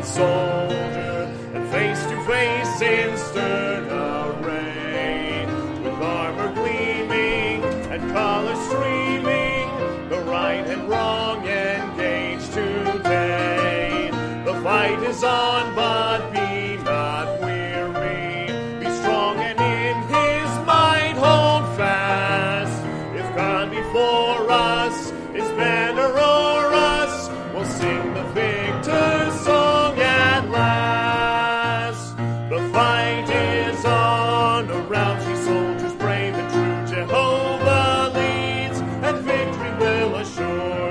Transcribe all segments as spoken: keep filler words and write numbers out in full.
soldier, and face to face in stern array, with armor gleaming and color streaming, the right and wrong engaged today. The fight is on, but be not weary. Be strong and in his might hold fast. If God before us, his banner o'er us, we'll sing the victor's song at last. The fight is on, around three soldiers brave and true. Jehovah leads, and victory will assure.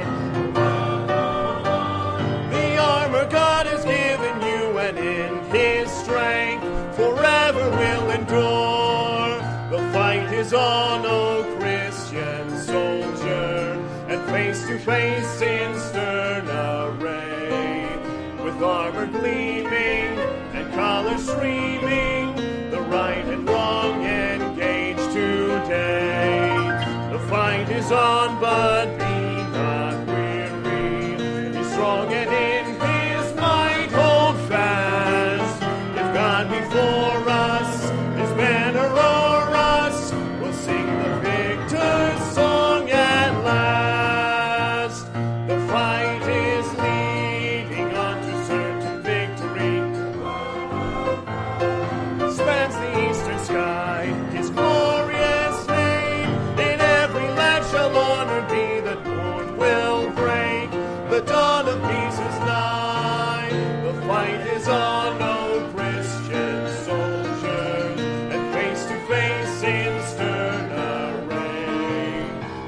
The armor God has given you, and in his strength forever will endure. The fight is on, O Christian soldier, and face to face in stern array, with armor gleaming and color streaming, the right and wrong engaged today. The fight is on, but be not weary. Be strong and in his might hold fast. If God before us, his banner o'er us, we'll sing the victor's song at last. The fight is leading on to certain victory. Spans the eastern sky, his glorious name. In every land shall honor be, the dawn will break. The dawn of peace is nigh. The fight is on, O Christian soldier, and face to face in stern array,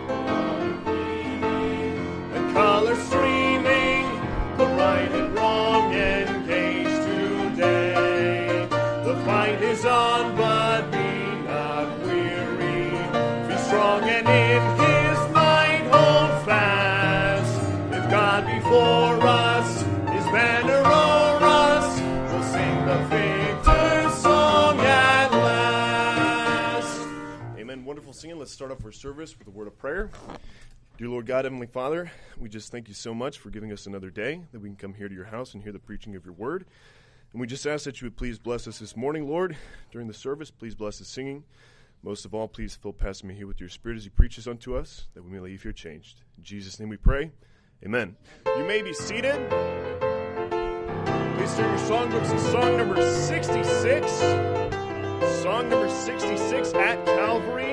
and color streaming, the right and wrong engaged today. The fight is on, but be not weary. Be strong and in his might hold fast. If God before us, his banner o'er us, we'll sing the victor's song at last. Amen. Wonderful singing. Let's start off our service with a word of prayer. Dear Lord God, Heavenly Father, we just thank you so much for giving us another day that we can come here to your house and hear the preaching of your word. And we just ask that you would please bless us this morning, Lord, during the service. Please bless the singing. Most of all, please fill Pastor Mejia with your spirit as he preaches unto us, that we may leave here changed. In Jesus' name we pray. Amen. You may be seated. Please turn your songbooks to song number sixty-six. Song number sixty-six, At Calvary.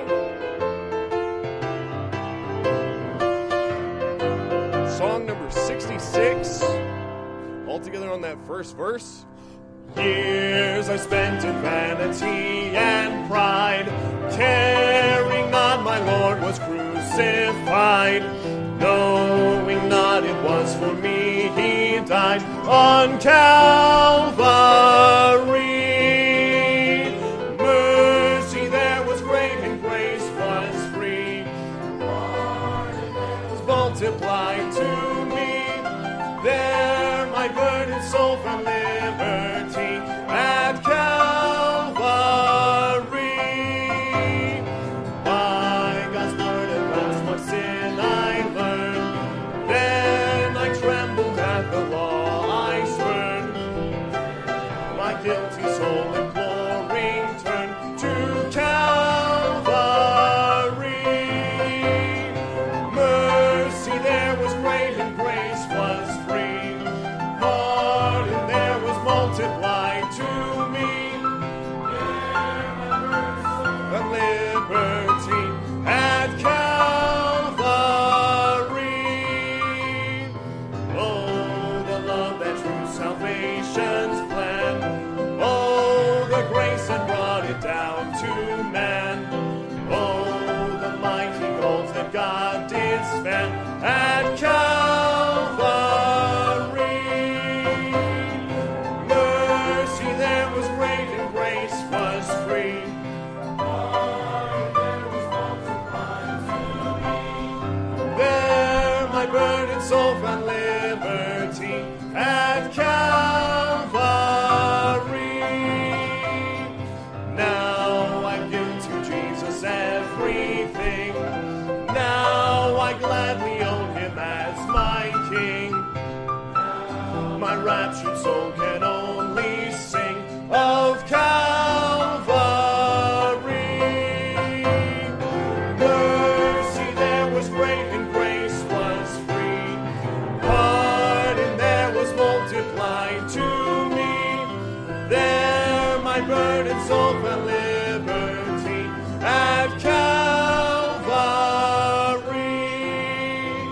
Song number sixty-six. All together on that first verse. Years I spent in vanity and pride, caring not my Lord was crucified, knowing not it was for me he died on Calvary. Mercy there was great and grace was free, pardon was multiplied to me. There my burdened soul found liberty at Calvary. By God's word at last my sin I learned. Then I trembled at the law I spurned. My guilty soul imploring turned to Calvary. Mercy there was great and grace was free. Pardon there so can only sing of Calvary. Mercy there was great and grace was free. Pardon there was multiplied to me. There my burdened soul found liberty at Calvary.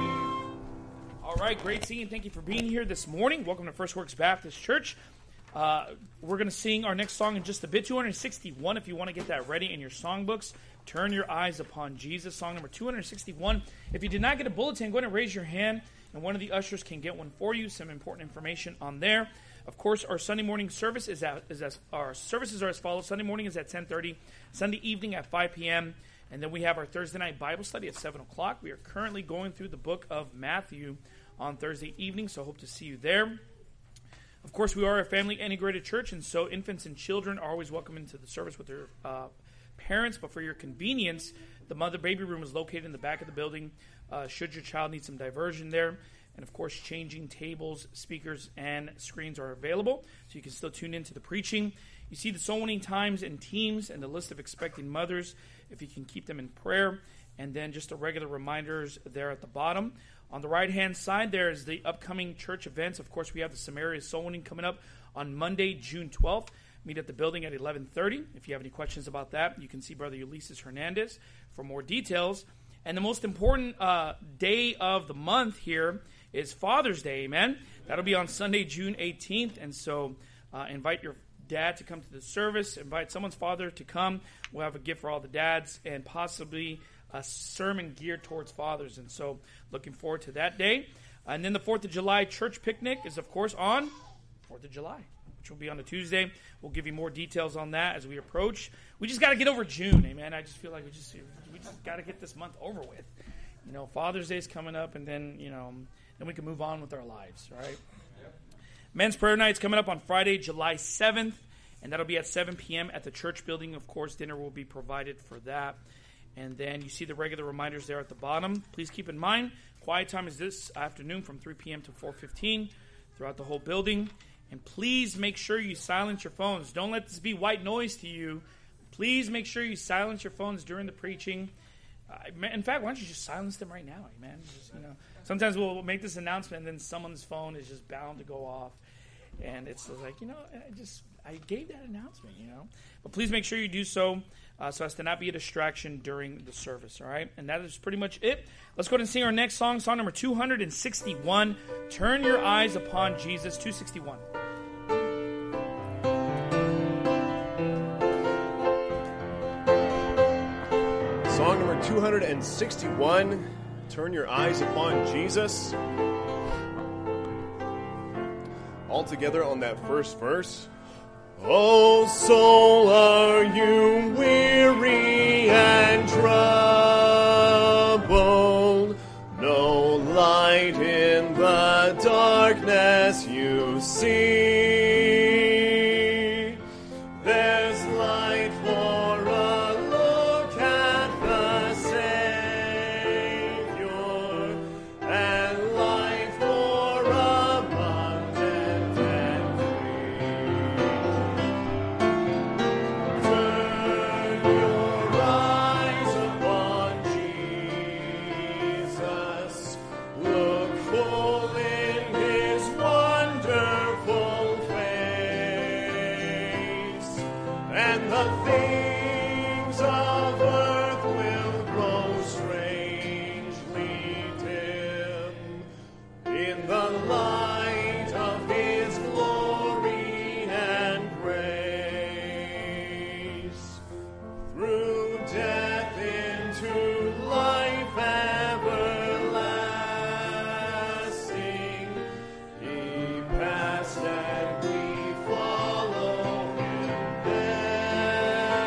All right, great singing. Thank you for being here this morning. Welcome to First Works Baptist Church. Uh, we're going to sing our next song in just a bit. two hundred sixty-one, if you want to get that ready in your songbooks. Turn Your Eyes Upon Jesus, song number two hundred sixty-one. If you did not get a bulletin, go ahead and raise your hand, and one of the ushers can get one for you. Some important information on there. Of course, our Sunday morning service is, at, is as our services are as follows. Sunday morning is at ten thirty, Sunday evening at five p.m., and then we have our Thursday night Bible study at seven o'clock. We are currently going through the book of Matthew on Thursday evening, so I hope to see you there. Of course, we are a family integrated church, and so infants and children are always welcome into the service with their uh, parents. But for your convenience, the mother-baby room is located in the back of the building, uh, should your child need some diversion there. And, of course, changing tables, speakers, and screens are available, so you can still tune into the preaching. You see the soul winning times and teams and the list of expecting mothers, if you can keep them in prayer. And then just the regular reminders there at the bottom. On the right-hand side, there is the upcoming church events. Of course, we have the Samaria Soul Winning coming up on Monday, June twelfth. Meet at the building at eleven thirty. If you have any questions about that, you can see Brother Ulysses Hernandez for more details. And the most important uh, day of the month here is Father's Day, amen? That'll be on Sunday, June eighteenth. And so uh, invite your dad to come to the service. Invite someone's father to come. We'll have a gift for all the dads and possibly a sermon geared towards fathers. And so looking forward to that day. And then the fourth of July church picnic is, of course, on fourth of July, which will be on a Tuesday. We'll give you more details on that as we approach. We just got to get over June, amen? I just feel like we just we just got to get this month over with. You know, Father's Day is coming up, and then, you know, then we can move on with our lives, right? Yep. Men's prayer night's coming up on Friday, July seventh, and that'll be at seven p.m. at the church building. Of course, dinner will be provided for that. And then you see the regular reminders there at the bottom. Please keep in mind, quiet time is this afternoon from three p.m. to four fifteen throughout the whole building. And please make sure you silence your phones. Don't let this be white noise to you. Please make sure you silence your phones during the preaching. Uh, in fact, why don't you just silence them right now, amen? Just, you know, sometimes we'll make this announcement and then someone's phone is just bound to go off. And it's like, you know, I just I gave that announcement, you know. But please make sure you do so uh, so as to not be a distraction during the service, all right? And that is pretty much it. Let's go ahead and sing our next song, song number two hundred sixty-one, Turn Your Eyes Upon Jesus, two sixty-one. Song number two hundred sixty-one, Turn Your Eyes Upon Jesus. All together on that first verse. Oh, soul, are you weary and troubled? No light in the darkness you see. There's light for a look at the Savior, and light for abundant and free. Turn your eyes upon Jesus. Look full in His wonderful face, and the things of earth will grow strangely dim in the light of His glory and grace. Through death into life everlasting, He passed and we follow Him there.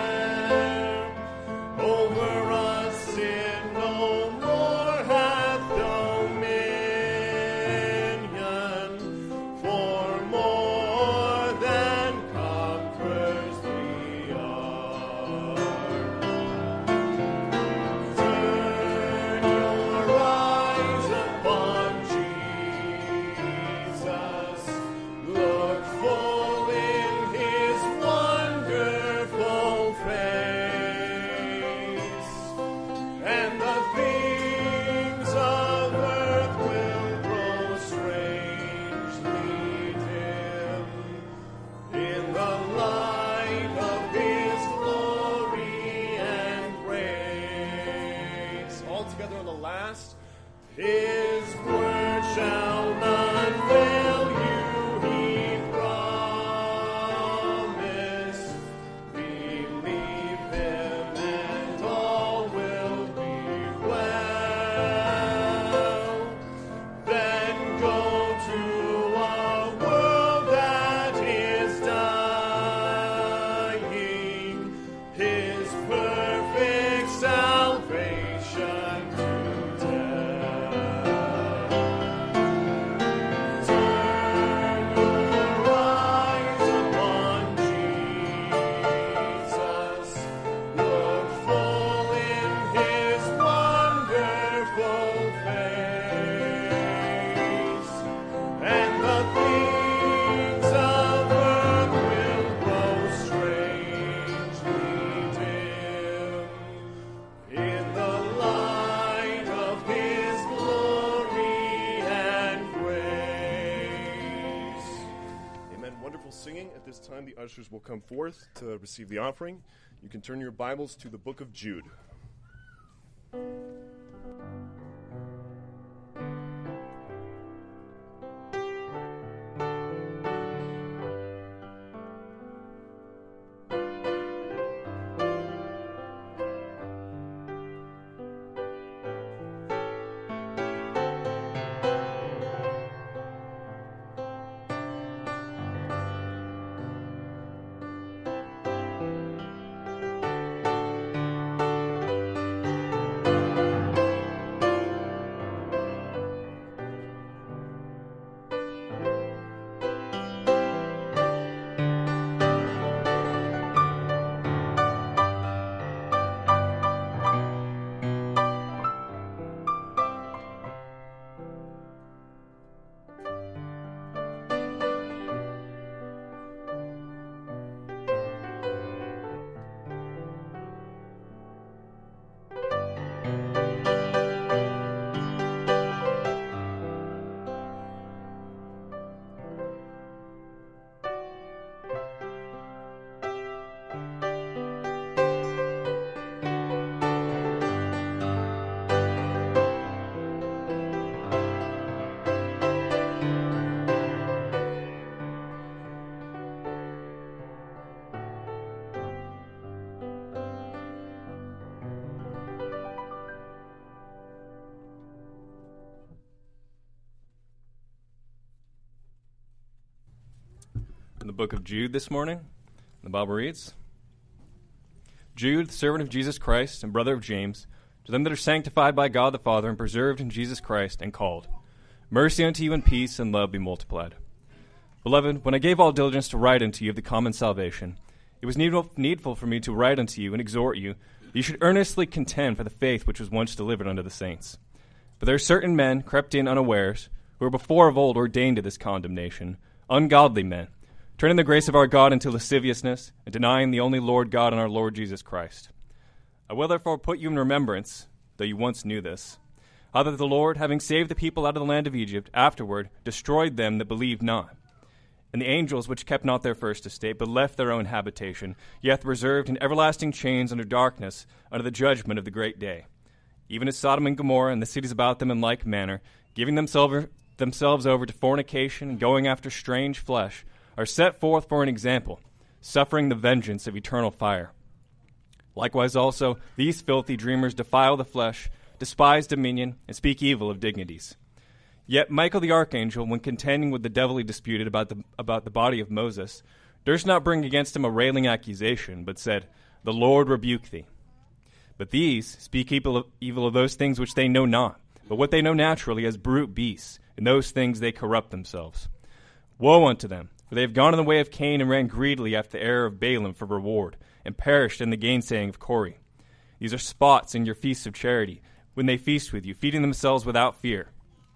wonderful singing. At this time, the ushers will come forth to receive the offering. You can turn your Bibles to the book of Jude. In the book of Jude this morning, the Bible reads, Jude, the servant of Jesus Christ and brother of James, to them that are sanctified by God the Father and preserved in Jesus Christ and called, mercy unto you and peace and love be multiplied. Beloved, when I gave all diligence to write unto you of the common salvation, it was needful, needful for me to write unto you and exhort you, that you should earnestly contend for the faith which was once delivered unto the saints. For there are certain men crept in unawares, who were before of old ordained to this condemnation, ungodly men, turning the grace of our God into lasciviousness, and denying the only Lord God and our Lord Jesus Christ. I will therefore put you in remembrance, though you once knew this, how that the Lord, having saved the people out of the land of Egypt, afterward destroyed them that believed not. And the angels which kept not their first estate, but left their own habitation, yet reserved in everlasting chains under darkness, under the judgment of the great day. Even as Sodom and Gomorrah and the cities about them in like manner, giving themselves themselves over to fornication and going after strange flesh, are set forth for an example, suffering the vengeance of eternal fire. Likewise also, these filthy dreamers defile the flesh, despise dominion, and speak evil of dignities. Yet Michael the archangel, when contending with the devil he disputed about the, about the body of Moses, durst not bring against him a railing accusation, but said, The Lord rebuke thee. But these speak evil of, evil of those things which they know not, but what they know naturally as brute beasts, in those things they corrupt themselves. Woe unto them! For they have gone in the way of Cain and ran greedily after the error of Balaam for reward, and perished in the gainsaying of Kori. These are spots in your feasts of charity, when they feast with you, feeding themselves without fear.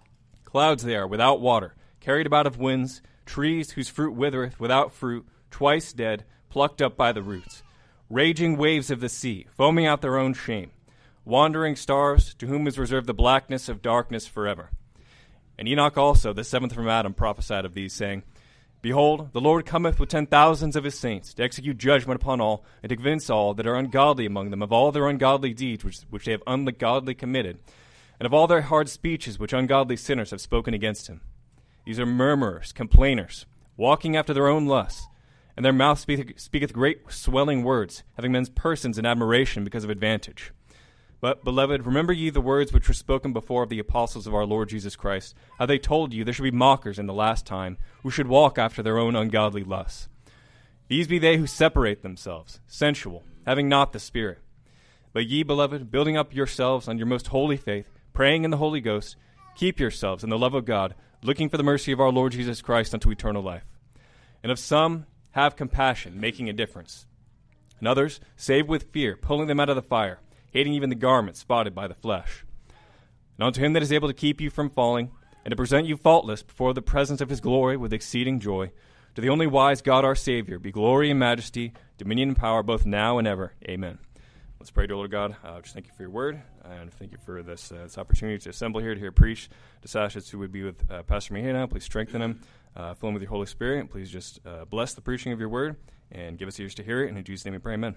Clouds they are, without water, carried about of winds, trees whose fruit withereth, without fruit, twice dead, plucked up by the roots. Raging waves of the sea, foaming out their own shame. Wandering stars, to whom is reserved the blackness of darkness forever. And Enoch also, the seventh from Adam, prophesied of these, saying, Behold, the Lord cometh with ten thousands of his saints, to execute judgment upon all, and to convince all that are ungodly among them of all their ungodly deeds which, which they have ungodly committed, and of all their hard speeches which ungodly sinners have spoken against him. These are murmurers, complainers, walking after their own lusts, and their mouth speaketh, speaketh great swelling words, having men's persons in admiration because of advantage. But, beloved, remember ye the words which were spoken before of the apostles of our Lord Jesus Christ, how they told you there should be mockers in the last time, who should walk after their own ungodly lusts. These be they who separate themselves, sensual, having not the Spirit. But ye, beloved, building up yourselves on your most holy faith, praying in the Holy Ghost, keep yourselves in the love of God, looking for the mercy of our Lord Jesus Christ unto eternal life. And of some have compassion, making a difference. And others save with fear, pulling them out of the fire, hating even the garment spotted by the flesh. And unto him that is able to keep you from falling, and to present you faultless before the presence of his glory with exceeding joy, to the only wise God our Savior, be glory and majesty, dominion and power, both now and ever. Amen. Let's pray, dear Lord God. Uh, just thank you for your word, and thank you for this, uh, this opportunity to assemble here to hear preach. Just ask us who would be with uh, Pastor Mejia now. Please strengthen him. uh, fill them with your Holy Spirit, and please just uh, bless the preaching of your word and give us ears to hear it. And in Jesus' name we pray, amen.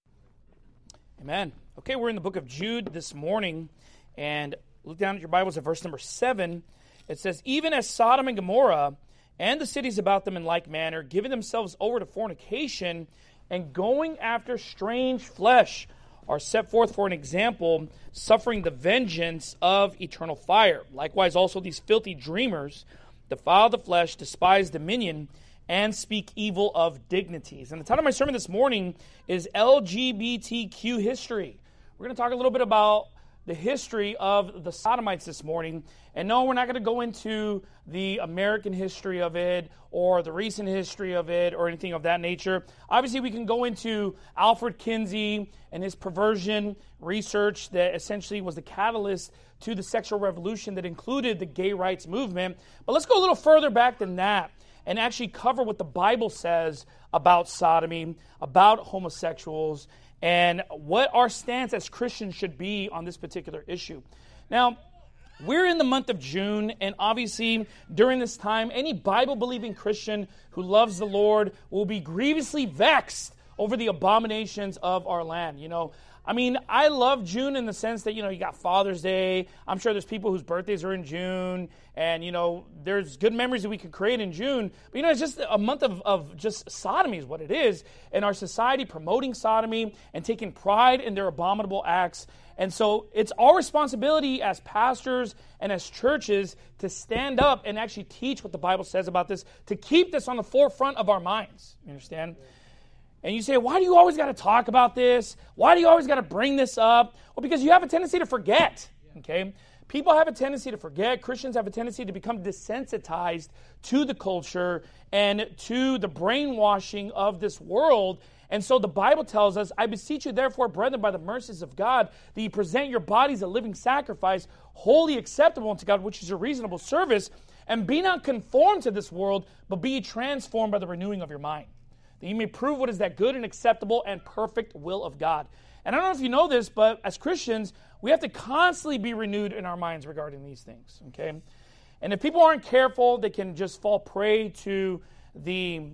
Amen. Okay, we're in the book of Jude this morning, and look down at your Bibles at verse number seven. It says, even as Sodom and Gomorrah and the cities about them in like manner, giving themselves over to fornication and going after strange flesh, are set forth for an example, suffering the vengeance of eternal fire. Likewise also these filthy dreamers defile the flesh, despise dominion, and speak evil of dignities. And the title of my sermon this morning is L G B T Q history. We're going to talk a little bit about the history of the Sodomites this morning. And no, we're not going to go into the American history of it or the recent history of it or anything of that nature. Obviously, we can go into Alfred Kinsey and his perversion research that essentially was the catalyst to the sexual revolution that included the gay rights movement. But let's go a little further back than that and actually cover what the Bible says about sodomy, about homosexuals, and what our stance as Christians should be on this particular issue. Now, we're in the month of June, and obviously during this time, any Bible-believing Christian who loves the Lord will be grievously vexed over the abominations of our land. You know, I mean, I love June in the sense that, you know, you got Father's Day. I'm sure there's people whose birthdays are in June, and, you know, there's good memories that we could create in June. But, you know, it's just a month of, of just sodomy is what it is, and our society promoting sodomy and taking pride in their abominable acts. And so it's our responsibility as pastors and as churches to stand up and actually teach what the Bible says about this, to keep this on the forefront of our minds. You understand? And you say, why do you always got to talk about this? Why do you always got to bring this up? Well, because you have a tendency to forget, okay? People have a tendency to forget. Christians have a tendency to become desensitized to the culture and to the brainwashing of this world. And so the Bible tells us, I beseech you therefore, brethren, by the mercies of God, that you present your bodies a living sacrifice, wholly acceptable unto God, which is your reasonable service, and be not conformed to this world, but be ye transformed by the renewing of your mind, that you may prove what is that good and acceptable and perfect will of God. And I don't know if you know this, but as Christians, we have to constantly be renewed in our minds regarding these things, okay? And if people aren't careful, they can just fall prey to the,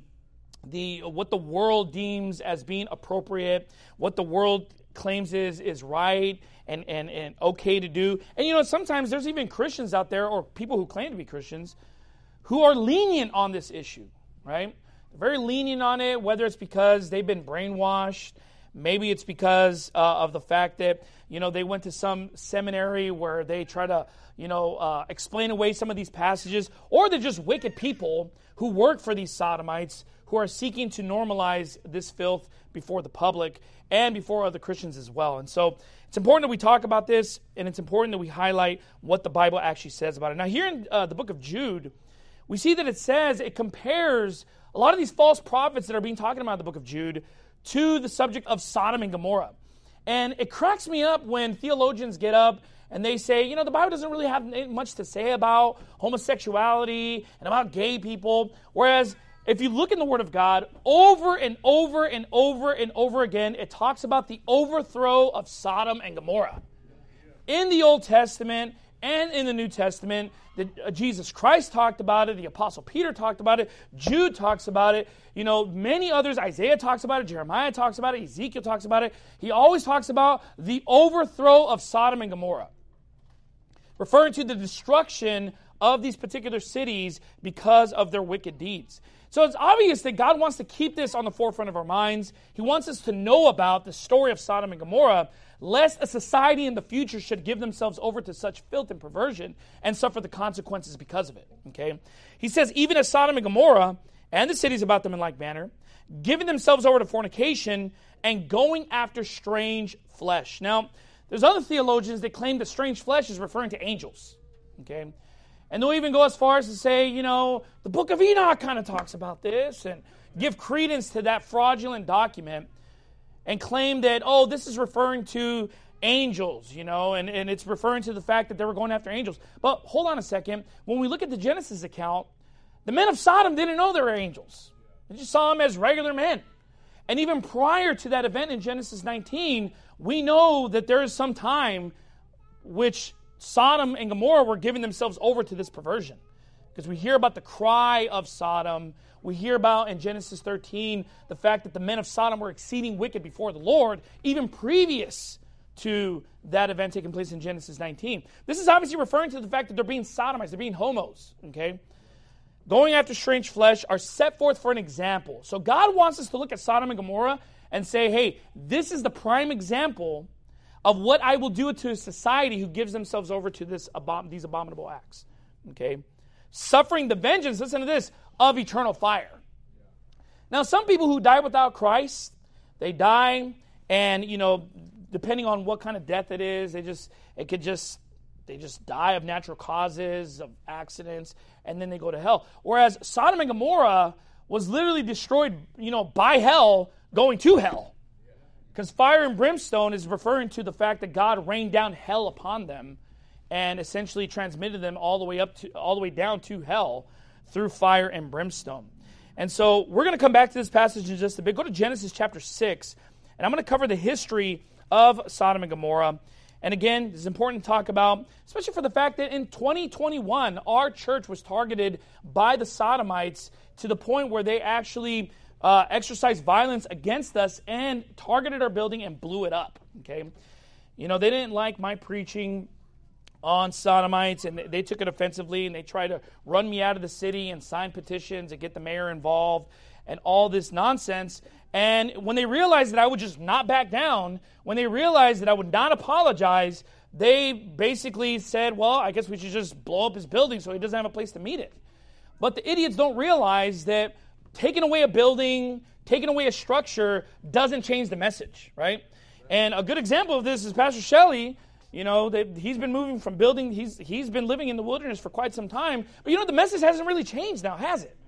the what the world deems as being appropriate, what the world claims is, is right and, and, and okay to do. And, you know, sometimes there's even Christians out there or people who claim to be Christians who are lenient on this issue, right? Very lenient on it, whether it's because they've been brainwashed, maybe it's because uh, of the fact that, you know, they went to some seminary where they try to, you know, uh, explain away some of these passages, or they're just wicked people who work for these sodomites who are seeking to normalize this filth before the public and before other Christians as well. And so it's important that we talk about this, and it's important that we highlight what the Bible actually says about it. Now, here in uh, the book of Jude, we see that it says, it compares a lot of these false prophets that are being talked about in the book of Jude to the subject of Sodom and Gomorrah. And it cracks me up when theologians get up and they say, you know, the Bible doesn't really have much to say about homosexuality and about gay people. Whereas if you look in the Word of God, over and over and over and over again, it talks about the overthrow of Sodom and Gomorrah. In the Old Testament and in the New Testament, the, uh, Jesus Christ talked about it, the Apostle Peter talked about it, Jude talks about it, you know, many others, Isaiah talks about it, Jeremiah talks about it, Ezekiel talks about it. He always talks about the overthrow of Sodom and Gomorrah, referring to the destruction of these particular cities because of their wicked deeds. So it's obvious that God wants to keep this on the forefront of our minds. He wants us to know about the story of Sodom and Gomorrah, lest a society in the future should give themselves over to such filth and perversion and suffer the consequences because of it. Okay? He says, even as Sodom and Gomorrah and the cities about them in like manner, giving themselves over to fornication and going after strange flesh. Now, there's other theologians that claim that strange flesh is referring to angels. Okay? And they'll even go as far as to say, you know, the book of Enoch kind of talks about this and give credence to that fraudulent document and claim that, oh, this is referring to angels, you know, and, and it's referring to the fact that they were going after angels. But hold on a second. When we look at the Genesis account, the men of Sodom didn't know they were angels. They just saw them as regular men. And even prior to that event in Genesis nineteen, we know that there is some time which Sodom and Gomorrah were giving themselves over to this perversion. Because we hear about the cry of Sodom. We hear about in Genesis thirteen the fact that the men of Sodom were exceeding wicked before the Lord, even previous to that event taking place in Genesis nineteen. This is obviously referring to the fact that they're being sodomized, they're being homos, okay? Going after strange flesh are set forth for an example. So God wants us to look at Sodom and Gomorrah and say, hey, this is the prime example of what I will do to a society who gives themselves over to this abom- these abominable acts, okay? Suffering the vengeance, listen to this, of eternal fire. Now, some people who die without Christ, they die, and, you know, depending on what kind of death it is, they just, it could just, they just die of natural causes, of accidents, and then they go to hell. Whereas Sodom and Gomorrah was literally destroyed, you know, by hell, going to hell. Because fire and brimstone is referring to the fact that God rained down hell upon them and essentially transmitted them all the way up to all the way down to hell through fire and brimstone. And so we're going to come back to this passage in just a bit. Go to Genesis chapter six, and I'm going to cover the history of Sodom and Gomorrah. And again, this is important to talk about, especially for the fact that in twenty twenty-one, our church was targeted by the Sodomites to the point where they actually uh, exercised violence against us and targeted our building and blew it up. Okay, you know, they didn't like my preaching on Sodomites, and they took it offensively, and they tried to run me out of the city and sign petitions and get the mayor involved and all this nonsense. And when they realized that I would just not back down, when they realized that I would not apologize, they basically said, well, I guess we should just blow up his building so he doesn't have a place to meet it. But the idiots don't realize that taking away a building, taking away a structure doesn't change the message, right? And a good example of this is Pastor Shelley. You know, they, he's been moving from building, he's he's been living in the wilderness for quite some time. But you know, the message hasn't really changed now, has it?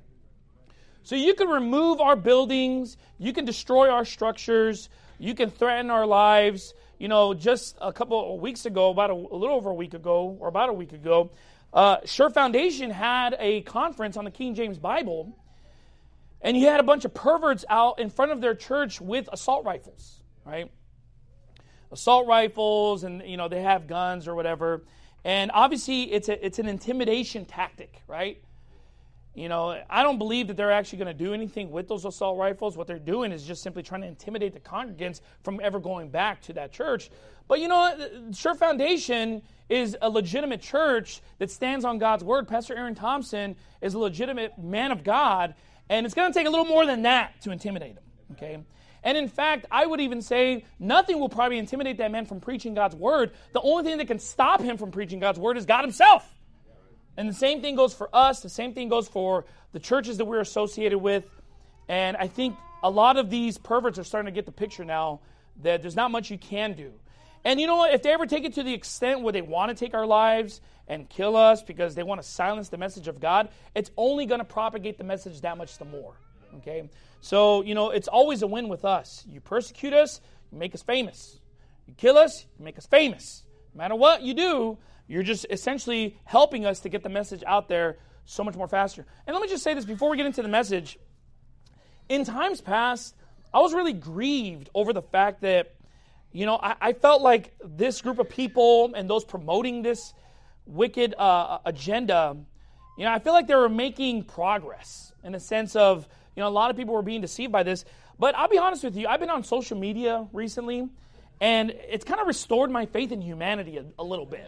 So you can remove our buildings, you can destroy our structures, you can threaten our lives. You know, just a couple of weeks ago, about a, a little over a week ago, or about a week ago, uh, Sure Foundation had a conference on the King James Bible, and you had a bunch of perverts out in front of their church with assault rifles, right? Assault rifles, and you know they have guns or whatever, and obviously it's a it's an intimidation tactic, right? You know, I don't believe that they're actually going to do anything with those assault rifles. What they're doing is just simply trying to intimidate the congregants from ever going back to that church. But you know, Sure Foundation is a legitimate church that stands on God's word. Pastor Aaron Thompson is a legitimate man of God, and it's going to take a little more than that to intimidate him. Okay. And in fact, I would even say nothing will probably intimidate that man from preaching God's word. The only thing that can stop him from preaching God's word is God himself. And the same thing goes for us. The same thing goes for the churches that we're associated with. And I think a lot of these perverts are starting to get the picture now that there's not much you can do. And you know what? If they ever take it to the extent where they want to take our lives and kill us because they want to silence the message of God, it's only going to propagate the message that much the more. Okay? So, you know, it's always a win with us. You persecute us, you make us famous. You kill us, you make us famous. No matter what you do, you're just essentially helping us to get the message out there so much more faster. And let me just say this before we get into the message. In times past, I was really grieved over the fact that, you know, I, I felt like this group of people and those promoting this wicked uh, agenda, you know, I feel like they were making progress in a sense of, you know, a lot of people were being deceived by this. But I'll be honest with you, I've been on social media recently, and it's kind of restored my faith in humanity a, a little bit.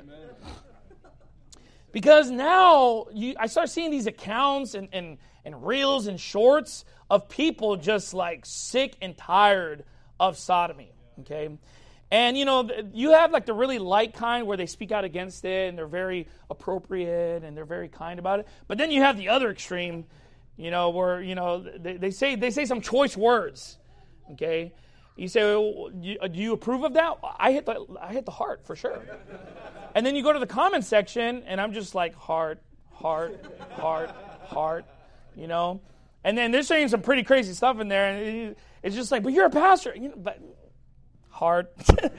Because now you, I start seeing these accounts and, and, and reels and shorts of people just like sick and tired of sodomy, okay? And, you know, you have like the really light kind where they speak out against it and they're very appropriate and they're very kind about it. But then you have the other extreme, you know, where, you know, they, they say they say some choice words, okay? You say, well, do you approve of that? I hit the I hit the heart for sure. And then you go to the comment section, and I'm just like, heart, heart, heart, heart, you know? And then they're saying some pretty crazy stuff in there, and it's just like, but you're a pastor. You know, but heart.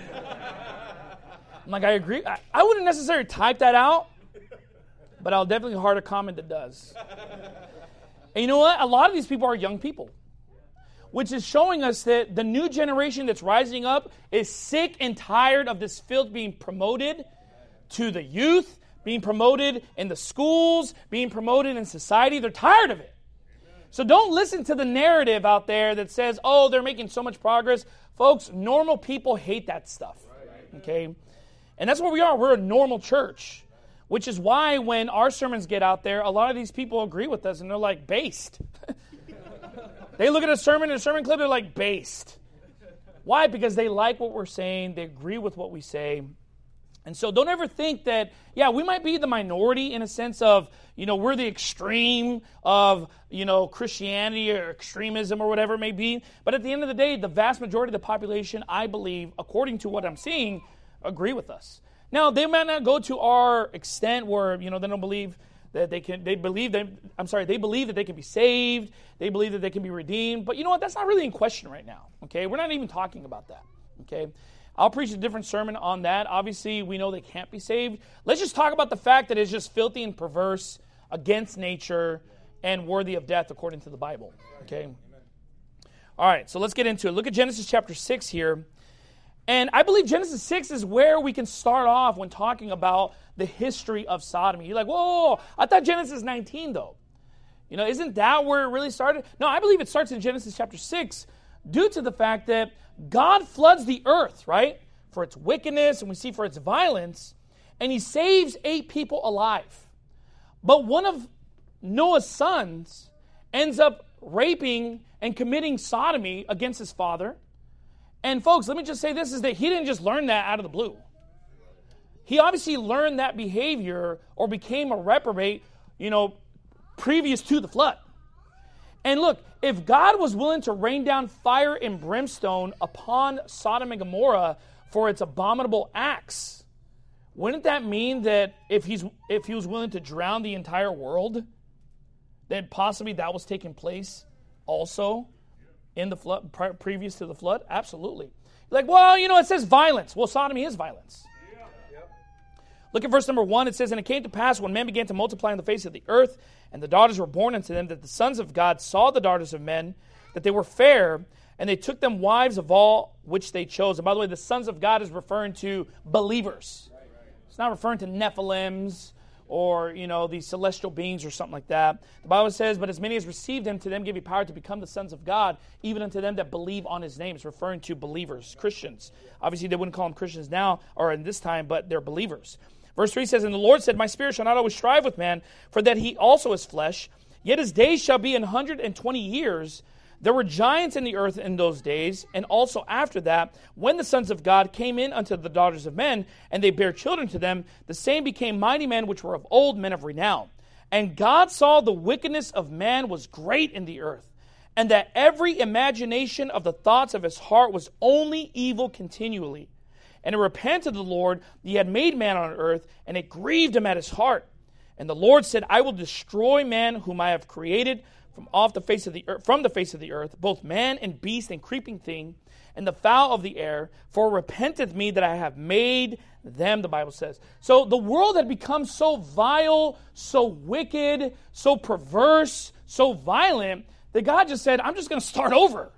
I'm like, I agree. I, I wouldn't necessarily type that out, but I'll definitely heart a comment that does. And you know what? A lot of these people are young people, which is showing us that the new generation that's rising up is sick and tired of this filth being promoted to the youth, being promoted in the schools, being promoted in society. They're tired of it. So don't listen to the narrative out there that says, oh, they're making so much progress. Folks, normal people hate that stuff. Okay? And that's what we are. We're a normal church, which is why when our sermons get out there, a lot of these people agree with us, and they're like, based. They look at a sermon and a sermon clip, they're like, based. Why? Because they like what we're saying. They agree with what we say. And so don't ever think that, yeah, we might be the minority in a sense of, you know, we're the extreme of, you know, Christianity or extremism or whatever it may be. But at the end of the day, the vast majority of the population, I believe, according to what I'm seeing, agree with us. Now, they might not go to our extent where, you know, they don't believe that they can, they believe that, I'm sorry, they believe that they can be saved. They believe that they can be redeemed. But you know what? That's not really in question right now. Okay? We're not even talking about that. Okay? I'll preach a different sermon on that. Obviously, we know they can't be saved. Let's just talk about the fact that it's just filthy and perverse, against nature, and worthy of death according to the Bible. Okay? All right, so let's get into it. Look at Genesis chapter six here. And I believe Genesis six is where we can start off when talking about the history of sodomy. You're like, whoa, I thought Genesis nineteen, though. You know, isn't that where it really started? No, I believe it starts in Genesis chapter six due to the fact that God floods the earth, right, for its wickedness, and we see for its violence, and he saves eight people alive. But one of Noah's sons ends up raping and committing sodomy against his father. And folks, let me just say this, is that he didn't just learn that out of the blue. He obviously learned that behavior or became a reprobate, you know, previous to the flood. And look, if God was willing to rain down fire and brimstone upon Sodom and Gomorrah for its abominable acts, wouldn't that mean that if he's if he was willing to drown the entire world, then possibly that was taking place also in the flood, pre- previous to the flood? Absolutely. Like, well, you know, it says violence. Well, sodomy is violence. Yeah. Yep. Look at verse number one. It says, and it came to pass when men began to multiply on the face of the earth, and the daughters were born unto them, that the sons of God saw the daughters of men, that they were fair, and they took them wives of all which they chose. And by the way, the sons of God is referring to believers. Right, right. It's not referring to Nephilims or, you know, these celestial beings or something like that. The Bible says, but as many as received him, to them give he power to become the sons of God, even unto them that believe on his name. It's referring to believers, Christians. Obviously, they wouldn't call them Christians now or in this time, but they're believers. Verse three says, and the Lord said, my spirit shall not always strive with man, for that he also is flesh. Yet his days shall be an hundred and twenty years. There were giants in the earth in those days, and also after that, when the sons of God came in unto the daughters of men, and they bare children to them, the same became mighty men which were of old, men of renown. And God saw the wickedness of man was great in the earth, and that every imagination of the thoughts of his heart was only evil continually. And it repented the Lord, he had made man on earth, and it grieved him at his heart. And the Lord said, I will destroy man whom I have created from off the face of the earth, from the face of the earth, both man and beast and creeping thing, and the fowl of the air, for it repenteth me that I have made them, the Bible says. So the world had become so vile, so wicked, so perverse, so violent, that God just said, I'm just going to start over.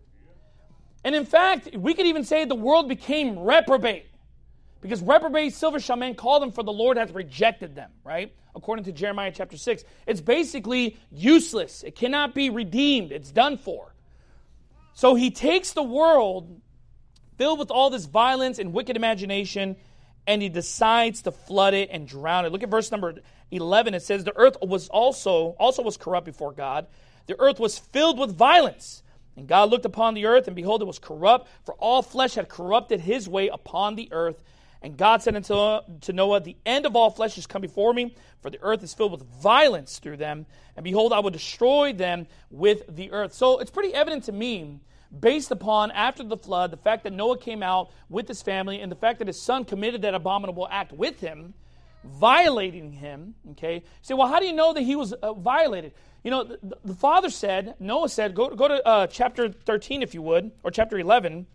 And in fact, we could even say the world became reprobate. Because reprobate silver shall men call them, for the Lord hath rejected them, right? According to Jeremiah chapter six. It's basically useless. It cannot be redeemed. It's done for. So he takes the world filled with all this violence and wicked imagination, and he decides to flood it and drown it. Look at verse number eleven. It says, the earth was also, also was corrupt before God. The earth was filled with violence. And God looked upon the earth, and behold, it was corrupt, for all flesh had corrupted his way upon the earth. And God said unto to Noah, the end of all flesh is come before me, for the earth is filled with violence through them. And behold, I will destroy them with the earth. So it's pretty evident to me, based upon, after the flood, the fact that Noah came out with his family, and the fact that his son committed that abominable act with him, violating him, okay? You say, well, how do you know that he was uh, violated? You know, the, the father said, Noah said, go, go to uh, chapter thirteen, if you would, or chapter eleven.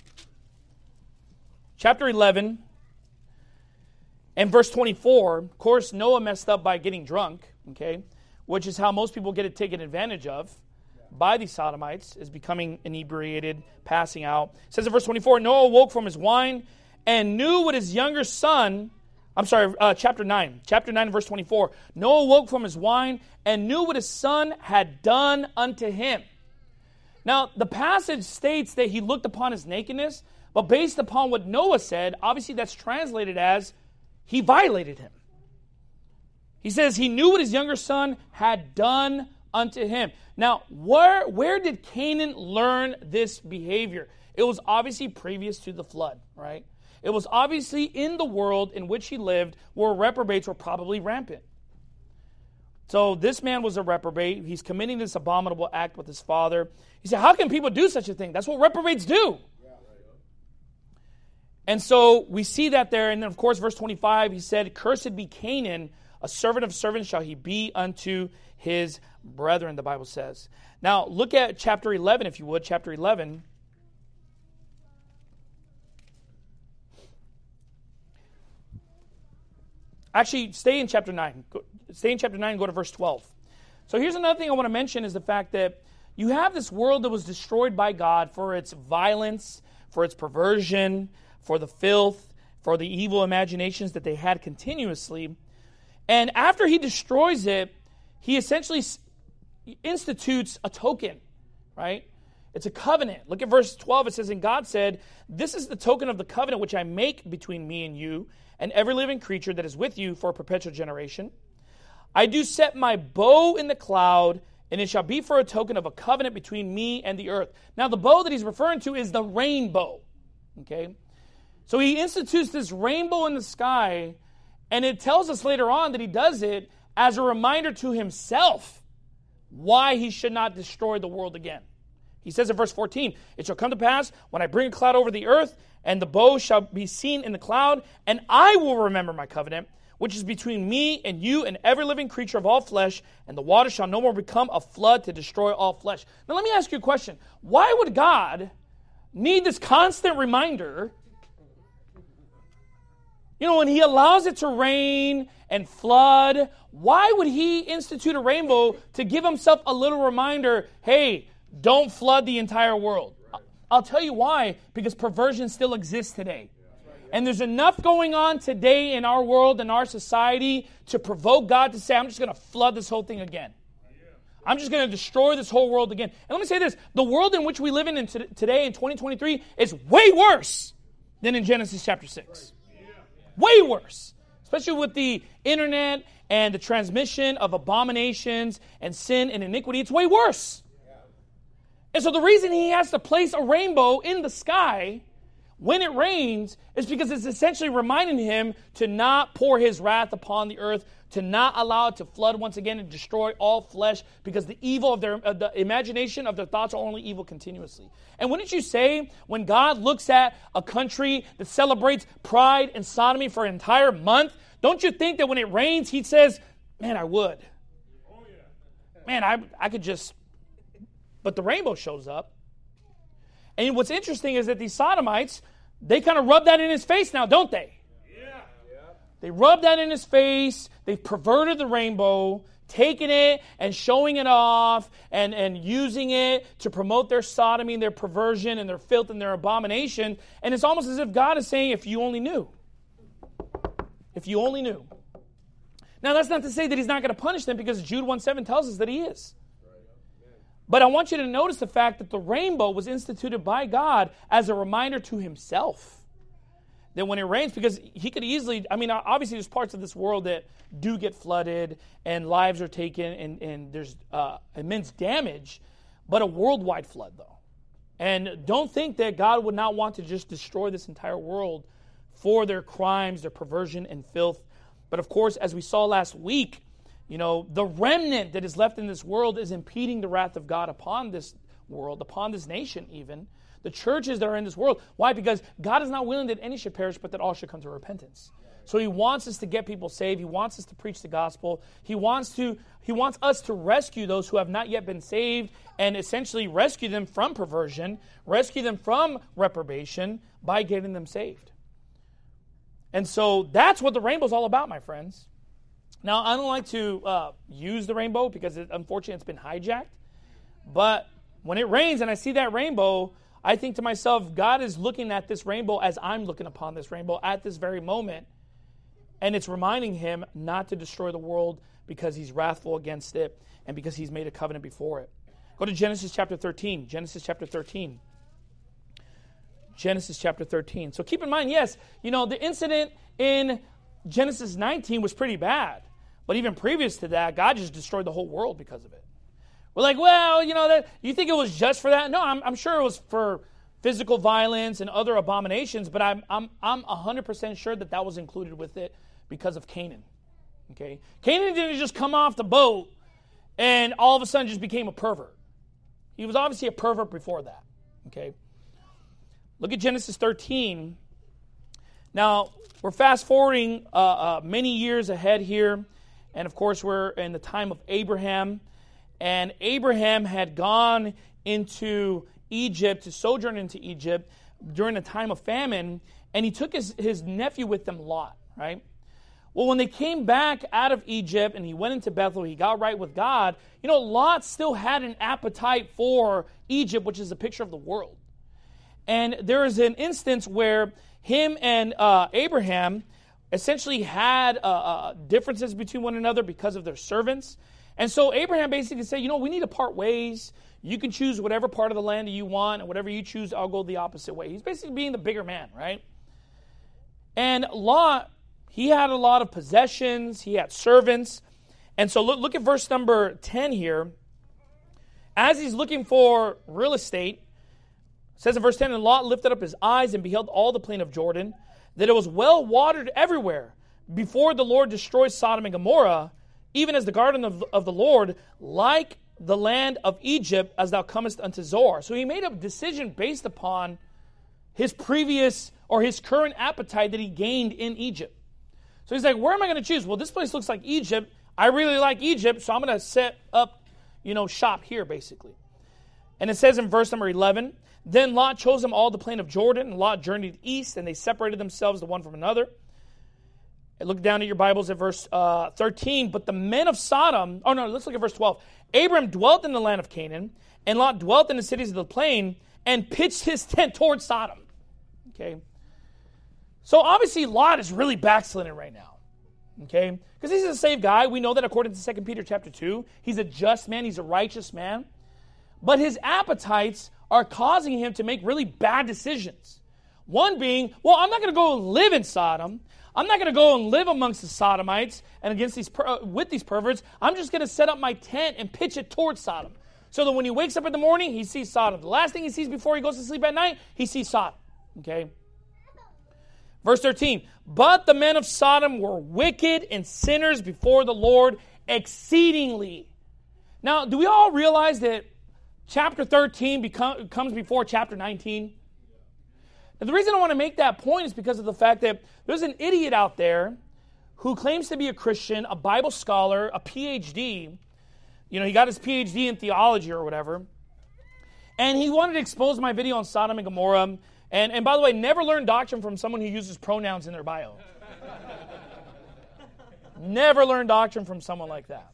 Chapter eleven. And verse twenty-four, of course, Noah messed up by getting drunk, okay, which is how most people get it taken advantage of by these sodomites, is becoming inebriated, passing out. It says in verse twenty-four, Noah awoke from his wine and knew what his younger son I'm sorry, uh, chapter nine. Chapter nine, verse twenty-four. Noah woke from his wine and knew what his son had done unto him. Now, the passage states that he looked upon his nakedness, but based upon what Noah said, obviously that's translated as he violated him. He says he knew what his younger son had done unto him. Now, where, where did Canaan learn this behavior? It was obviously previous to the flood, right? It was obviously in the world in which he lived where reprobates were probably rampant. So this man was a reprobate. He's committing this abominable act with his father. He said, how can people do such a thing? That's what reprobates do. And so we see that there. And then, of course, verse twenty-five, he said, cursed be Canaan, a servant of servants shall he be unto his brethren, the Bible says. Now, look at chapter eleven, if you would, chapter eleven. Actually, stay in chapter nine. Stay in chapter nine and go to verse twelve. So here's another thing I want to mention is the fact that you have this world that was destroyed by God for its violence, for its perversion, for the filth, for the evil imaginations that they had continuously. And after he destroys it, he essentially institutes a token, right? It's a covenant. Look at verse twelve. It says, and God said, this is the token of the covenant which I make between me and you and every living creature that is with you for a perpetual generation. I do set my bow in the cloud, and it shall be for a token of a covenant between me and the earth. Now, the bow that he's referring to is the rainbow. Okay? So he institutes this rainbow in the sky, and it tells us later on that he does it as a reminder to himself why he should not destroy the world again. He says in verse fourteen, it shall come to pass when I bring a cloud over the earth, and the bow shall be seen in the cloud, and I will remember my covenant, which is between me and you and every living creature of all flesh, and the water shall no more become a flood to destroy all flesh. Now let me ask you a question. Why would God need this constant reminder? You know, when he allows it to rain and flood, why would he institute a rainbow to give himself a little reminder, hey, don't flood the entire world? I'll tell you why, because perversion still exists today. And there's enough going on today in our world and our society to provoke God to say, I'm just going to flood this whole thing again. I'm just going to destroy this whole world again. And let me say this, the world in which we live in today in twenty twenty-three is way worse than in Genesis chapter six. Way worse. Especially with the internet and the transmission of abominations and sin and iniquity. It's way worse. And so the reason he has to place a rainbow in the sky when it rains is because it's essentially reminding him to not pour his wrath upon the earth, to not allow it to flood once again and destroy all flesh, because the evil of their, of the imagination of their thoughts are only evil continuously. And wouldn't you say, when God looks at a country that celebrates pride and sodomy for an entire month, don't you think that when it rains, he says, man, I would. Man, I, I could just... But the rainbow shows up. And what's interesting is that these sodomites, they kind of rub that in his face now, don't they? Yeah. They rub that in his face. They've perverted the rainbow, taking it and showing it off and, and using it to promote their sodomy and their perversion and their filth and their abomination. And it's almost as if God is saying, if you only knew. If you only knew. Now, that's not to say that he's not going to punish them, because Jude one seven tells us that he is. But I want you to notice the fact that the rainbow was instituted by God as a reminder to himself that when it rains, because he could easily, I mean, obviously there's parts of this world that do get flooded and lives are taken and, and there's uh, immense damage, but a worldwide flood though. And don't think that God would not want to just destroy this entire world for their crimes, their perversion and filth. But of course, as we saw last week, you know, the remnant that is left in this world is impeding the wrath of God upon this world, upon this nation even. The churches that are in this world. Why? Because God is not willing that any should perish, but that all should come to repentance. So he wants us to get people saved. He wants us to preach the gospel. He wants to. He wants us to rescue those who have not yet been saved and essentially rescue them from perversion, rescue them from reprobation by getting them saved. And so that's what the rainbow is all about, my friends. Now, I don't like to uh, use the rainbow because, it, unfortunately, it's been hijacked. But when it rains and I see that rainbow, I think to myself, God is looking at this rainbow as I'm looking upon this rainbow at this very moment. And it's reminding him not to destroy the world because he's wrathful against it and because he's made a covenant before it. Go to Genesis chapter thirteen. Genesis chapter thirteen. Genesis chapter thirteen. So keep in mind, yes, you know, the incident in Genesis nineteen was pretty bad. But even previous to that, God just destroyed the whole world because of it. We're like, well, you know, that you think it was just for that? No, I'm, I'm sure it was for physical violence and other abominations, but I'm I'm I'm one hundred percent sure that that was included with it because of Canaan. Okay? Canaan didn't just come off the boat and all of a sudden just became a pervert. He was obviously a pervert before that. Okay? Look at Genesis thirteen. Now, we're fast forwarding uh, uh, many years ahead here, and of course we're in the time of Abraham. And Abraham had gone into Egypt, to sojourn into Egypt during a time of famine, and he took his, his nephew with them, Lot, right? Well, when they came back out of Egypt and he went into Bethel, he got right with God, you know, Lot still had an appetite for Egypt, which is a picture of the world. And there is an instance where him and uh, Abraham essentially had uh, uh, differences between one another because of their servants. And so Abraham basically said, you know, we need to part ways. You can choose whatever part of the land you want, and whatever you choose, I'll go the opposite way. He's basically being the bigger man, right? And Lot, he had a lot of possessions. He had servants. And so look, look at verse number ten here. As he's looking for real estate, it says in verse ten, and Lot lifted up his eyes and beheld all the plain of Jordan, that it was well watered everywhere, before the Lord destroyed Sodom and Gomorrah, even as the garden of, of the Lord, like the land of Egypt, as thou comest unto Zoar. So he made a decision based upon his previous or his current appetite that he gained in Egypt. So he's like, where am I going to choose? Well, this place looks like Egypt. I really like Egypt, so I'm going to set up, you know, shop here, basically. And it says in verse number eleven, then Lot chose them all the plain of Jordan, and Lot journeyed east, and they separated themselves the one from another. And look down at your Bibles at verse uh, thirteen. But the men of Sodom, oh no, let's look at verse twelve. Abram dwelt in the land of Canaan, and Lot dwelt in the cities of the plain, and pitched his tent towards Sodom. Okay. So obviously Lot is really backsliding right now. Okay. Because he's a saved guy. We know that according to Second Peter chapter two. He's a just man. He's a righteous man. But his appetites are causing him to make really bad decisions. One being, well, I'm not going to go and live in Sodom. I'm not going to go and live amongst the Sodomites and against these per- with these perverts. I'm just going to set up my tent and pitch it towards Sodom. So that when he wakes up in the morning, he sees Sodom. The last thing he sees before he goes to sleep at night, he sees Sodom. Okay? Verse thirteen, but the men of Sodom were wicked and sinners before the Lord exceedingly. Now, do we all realize that chapter thirteen become, comes before chapter nineteen? Now, the reason I want to make that point is because of the fact that there's an idiot out there who claims to be a Christian, a Bible scholar, a P H D. You know, he got his P H D in theology or whatever. And he wanted to expose my video on Sodom and Gomorrah. And, and by the way, never learn doctrine from someone who uses pronouns in their bio. Never learn doctrine from someone like that.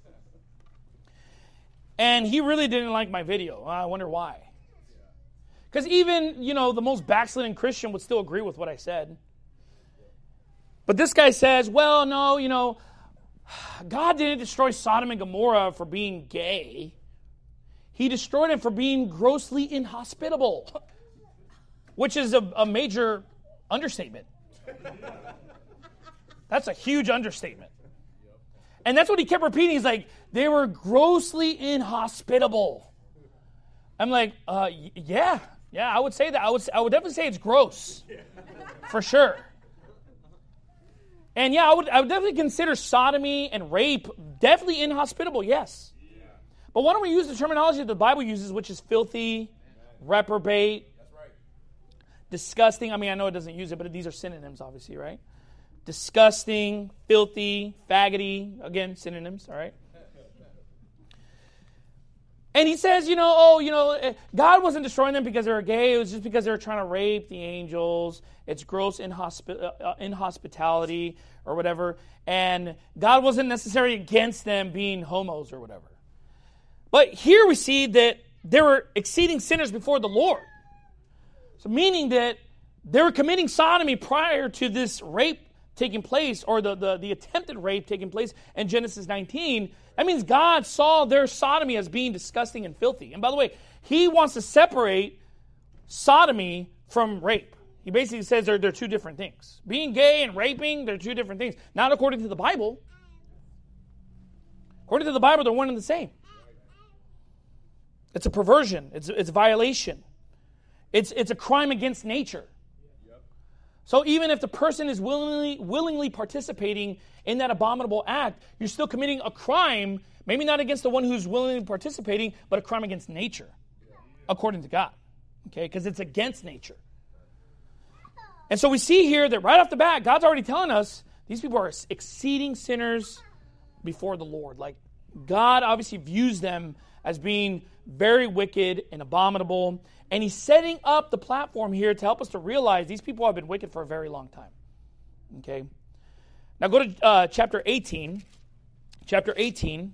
And he really didn't like my video. I wonder why. Because even, you know, the most backsliding Christian would still agree with what I said. But this guy says, well, no, you know, God didn't destroy Sodom and Gomorrah for being gay. He destroyed them for being grossly inhospitable, which is a, a major understatement. That's a huge understatement. And that's what he kept repeating. He's like, they were grossly inhospitable. I'm like, uh, yeah. Yeah, I would say that. I would I would definitely say it's gross. For sure. And yeah, I would I would definitely consider sodomy and rape definitely inhospitable, yes. But why don't we use the terminology that the Bible uses, which is filthy, reprobate, disgusting. I mean, I know it doesn't use it, but these are synonyms, obviously, right? Disgusting, filthy, faggoty. Again, synonyms, all right? And he says, you know, oh, you know, God wasn't destroying them because they were gay. It was just because they were trying to rape the angels. It's gross inhospi- uh, inhospitality or whatever. And God wasn't necessarily against them being homos or whatever. But here we see that they were exceeding sinners before the Lord. So meaning that they were committing sodomy prior to this rape taking place, or the, the, the attempted rape taking place in Genesis nineteen, that means God saw their sodomy as being disgusting and filthy. And by the way, he wants to separate sodomy from rape. He basically says they're, they're two different things. Being gay and raping, they're two different things. Not according to the Bible. According to the Bible, they're one and the same. It's a perversion. It's, it's a violation. It's, it's a crime against nature. So even if the person is willingly, willingly participating in that abominable act, you're still committing a crime, maybe not against the one who's willingly participating, but a crime against nature, according to God. Okay, because it's against nature. And so we see here that right off the bat, God's already telling us these people are exceeding sinners before the Lord. Like, God obviously views them as being very wicked and abominable. And he's setting up the platform here to help us to realize these people have been wicked for a very long time. Okay? Now go to uh, chapter eighteen. Chapter eighteen.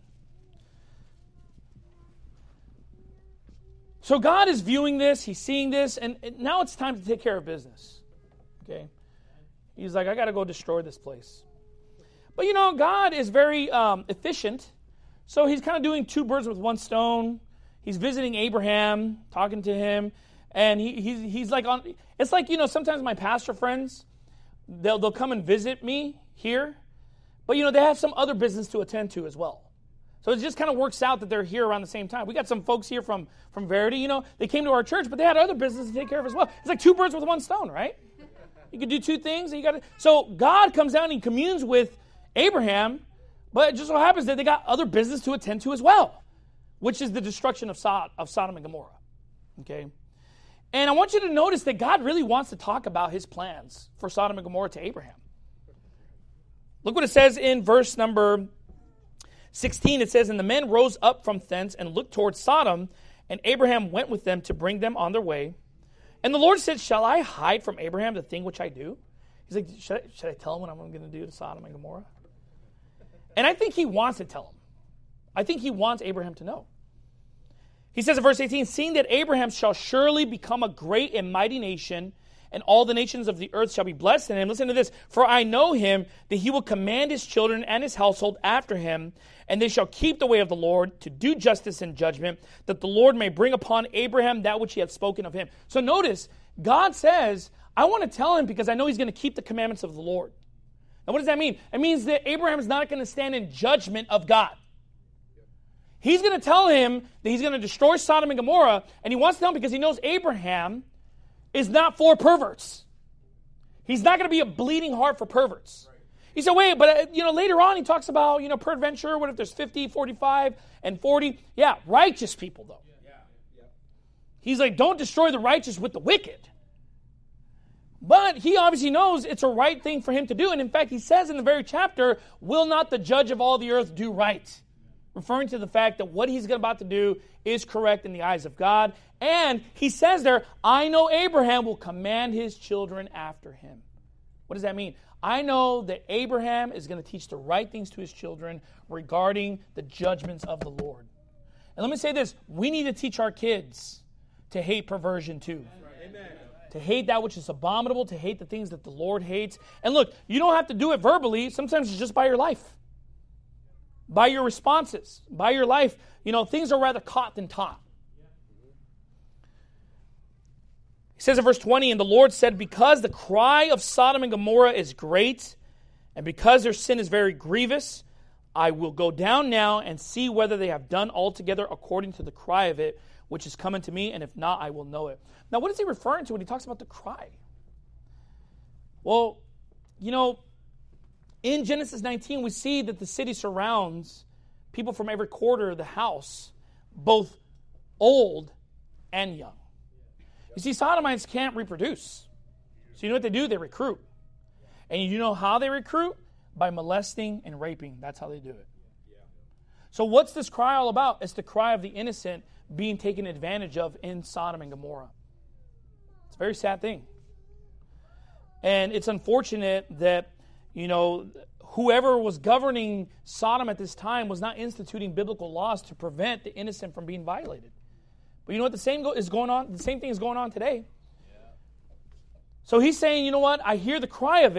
So God is viewing this, he's seeing this, and now it's time to take care of business. Okay? He's like, I got to go destroy this place. But you know, God is very um, efficient. So he's kind of doing two birds with one stone. He's visiting Abraham, talking to him, and he, he's he's like on. It's like, you know, sometimes my pastor friends, they'll they'll come and visit me here, but you know they have some other business to attend to as well. So it just kind of works out that they're here around the same time. We got some folks here from from Verity. You know, they came to our church, but they had other business to take care of as well. It's like two birds with one stone, right? You could do two things. And you got to. So God comes down and he communes with Abraham. But it just so happens that they got other business to attend to as well, which is the destruction of, Sod- of Sodom and Gomorrah. Okay? And I want you to notice that God really wants to talk about his plans for Sodom and Gomorrah to Abraham. Look what it says in verse number sixteen. It says, and the men rose up from thence and looked towards Sodom, and Abraham went with them to bring them on their way. And the Lord said, shall I hide from Abraham the thing which I do? He's like, should I, should I tell him what I'm going to do to Sodom and Gomorrah? And I think he wants to tell him. I think he wants Abraham to know. He says in verse eighteen, seeing that Abraham shall surely become a great and mighty nation, and all the nations of the earth shall be blessed in him. Listen to this. For I know him, that he will command his children and his household after him, and they shall keep the way of the Lord, to do justice and judgment, that the Lord may bring upon Abraham that which he hath spoken of him. So notice, God says, I want to tell him because I know he's going to keep the commandments of the Lord. Now, what does that mean? It means that Abraham is not going to stand in judgment of God. He's going to tell him that he's going to destroy Sodom and Gomorrah, and he wants to tell him because he knows Abraham is not for perverts. He's not going to be a bleeding heart for perverts. He said, wait, but uh, you know, later on he talks about, you know, peradventure, what if there's fifty, forty-five, and forty? Yeah, righteous people, though. He's like, don't destroy the righteous with the wicked. But he obviously knows it's a right thing for him to do. And in fact, he says in the very chapter, will not the judge of all the earth do right? Referring to the fact that what he's about to do is correct in the eyes of God. And he says there, I know Abraham will command his children after him. What does that mean? I know that Abraham is going to teach the right things to his children regarding the judgments of the Lord. And let me say this, we need to teach our kids to hate perversion too. Amen. To hate that which is abominable, to hate the things that the Lord hates. And look, you don't have to do it verbally. Sometimes it's just by your life. By your responses. By your life. You know, things are rather caught than taught. He says in verse twenty, and the Lord said, because the cry of Sodom and Gomorrah is great, and because their sin is very grievous, I will go down now and see whether they have done altogether according to the cry of it, which is coming to me, and if not, I will know it. Now, what is he referring to when he talks about the cry? Well, you know, in Genesis nineteen, we see that the city surrounds people from every quarter of the house, both old and young. You see, Sodomites can't reproduce. So you know what they do? They recruit. And you know how they recruit? By molesting and raping. That's how they do it. So what's this cry all about? It's the cry of the innocent being taken advantage of in Sodom and Gomorrah. It's a very sad thing. And it's unfortunate that, you know, whoever was governing Sodom at this time was not instituting biblical laws to prevent the innocent from being violated. But you know what? The same go- is going on. The same thing is going on today. Yeah. So he's saying, you know what? I hear the cry of it,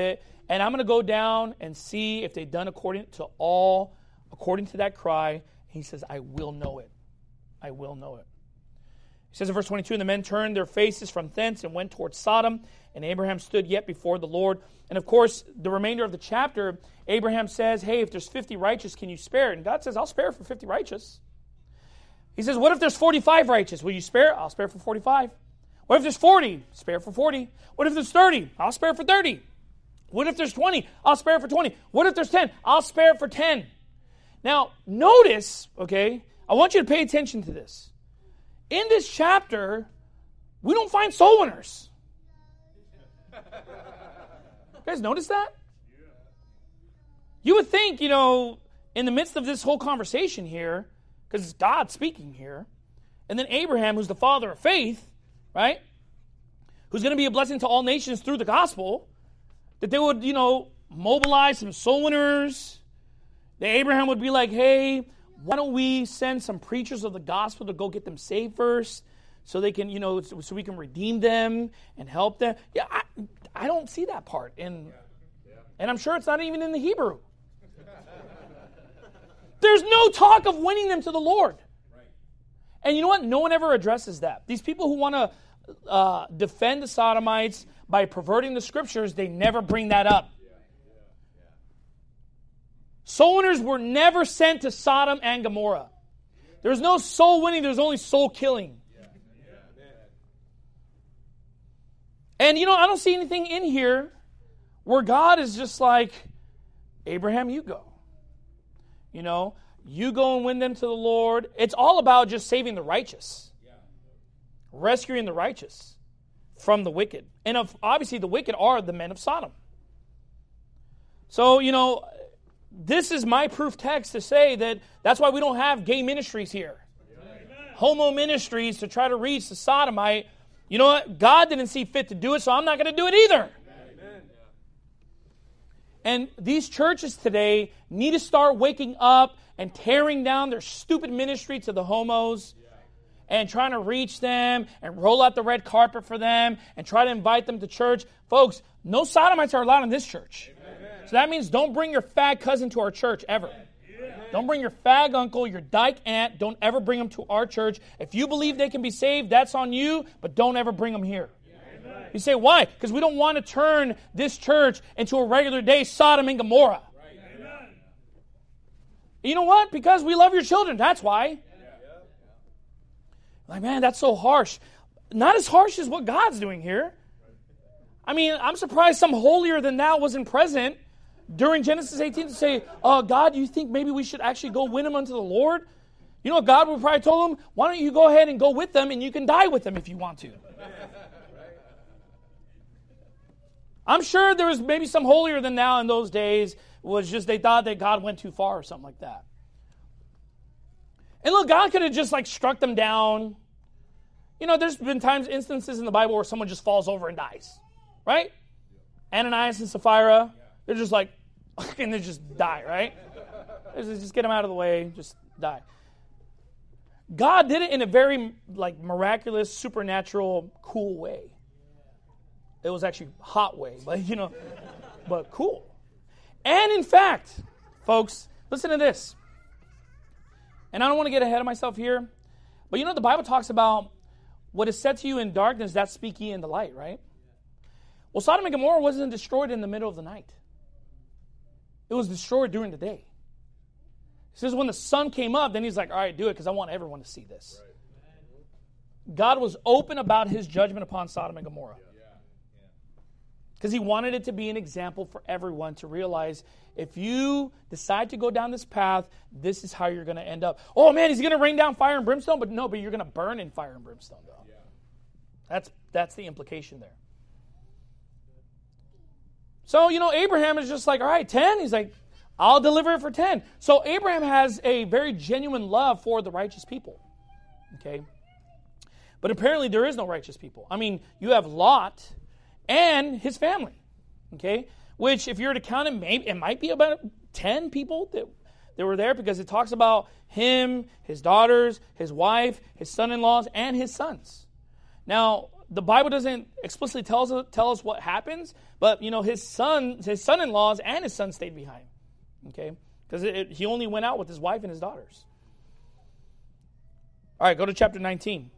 and I'm going to go down and see if they've done according to all, according to that cry. He says, I will know it. I will know it. He says in verse twenty-two, and the men turned their faces from thence and went towards Sodom, and Abraham stood yet before the Lord. And of course, the remainder of the chapter, Abraham says, hey, if there's fifty righteous, can you spare it? And God says, I'll spare for fifty righteous. He says, what if there's forty-five righteous? Will you spare? I'll spare for forty-five. What if there's forty? Spare for forty. What if there's thirty? I'll spare for thirty. What if there's twenty? I'll spare for twenty. What if there's ten? I'll spare for ten. Now, notice, okay, I want you to pay attention to this. In this chapter, we don't find soul winners. You guys notice that? You would think, you know, in the midst of this whole conversation here, because it's God speaking here, and then Abraham, who's the father of faith, right, who's going to be a blessing to all nations through the gospel, that they would, you know, mobilize some soul winners, that Abraham would be like, hey, why don't we send some preachers of the gospel to go get them saved first so they can, you know, so, so we can redeem them and help them? Yeah, I, I don't see that part. And, yeah. Yeah. and I'm sure it's not even in the Hebrew. There's no talk of winning them to the Lord. Right. And you know what? No one ever addresses that. These people who want to uh, defend the Sodomites by perverting the scriptures, they never bring that up. Soul winners were never sent to Sodom and Gomorrah. There's no soul winning, there's only soul killing. And you know, I don't see anything in here where God is just like, Abraham, you go. You know, you go and win them to the Lord. It's all about just saving the righteous. Rescuing the righteous from the wicked. And of, obviously the wicked are the men of Sodom. So, you know, this is my proof text to say that that's why we don't have gay ministries here. Amen. Homo ministries to try to reach the sodomite. You know what? God didn't see fit to do it, so I'm not going to do it either. Amen. And these churches today need to start waking up and tearing down their stupid ministry to the homos and trying to reach them and roll out the red carpet for them and try to invite them to church. Folks, no sodomites are allowed in this church. So that means don't bring your fag cousin to our church ever. Yeah. Don't bring your fag uncle, your dyke aunt. Don't ever bring them to our church. If you believe they can be saved, that's on you, but don't ever bring them here. Yeah. You say, why? Because we don't want to turn this church into a regular day Sodom and Gomorrah. Right. You know what? Because we love your children. That's why. Yeah. Like, man, that's so harsh. Not as harsh as what God's doing here. I mean, I'm surprised some holier than thou wasn't present during Genesis eighteen to say, uh, God, you think maybe we should actually go win them unto the Lord? You know, God would probably told them, why don't you go ahead and go with them and you can die with them if you want to. I'm sure there was maybe some holier than thou in those days. Was just they thought that God went too far or something like that. And look, God could have just like struck them down. You know, there's been times, instances in the Bible where someone just falls over and dies. Right? Ananias and Sapphira, they're just like, and they just die, right? Just get them out of the way, just die. God did it in a very like miraculous, supernatural, cool way. It was actually a hot way, but you know, but cool. And in fact, folks, listen to this. And I don't want to get ahead of myself here, but you know the Bible talks about what is said to you in darkness, that speak ye in the light, right? Well, Sodom and Gomorrah wasn't destroyed in the middle of the night. It was destroyed during the day. It says when the sun came up, then he's like, all right, do it because I want everyone to see this. Right. God was open about his judgment upon Sodom and Gomorrah. Because he wanted it to be an example for everyone to realize if you decide to go down this path, this is how you're going to end up. Oh, man, he's going to rain down fire and brimstone? But no, but you're going to burn in fire and brimstone, though. Yeah. That's, that's the implication there. So, you know, Abraham is just like, all right, ten. He's like, I'll deliver it for ten. So Abraham has a very genuine love for the righteous people. Okay? But apparently there is no righteous people. I mean, you have Lot and his family. Okay? Which, if you were to count it, maybe it might be about ten people that, that were there because it talks about him, his daughters, his wife, his son-in-laws, and his sons. Now, the Bible doesn't explicitly tell us, tell us what happens, but, you know, his son, his son-in-laws and his son stayed behind, okay? Because he only went out with his wife and his daughters. All right, go to chapter nineteen.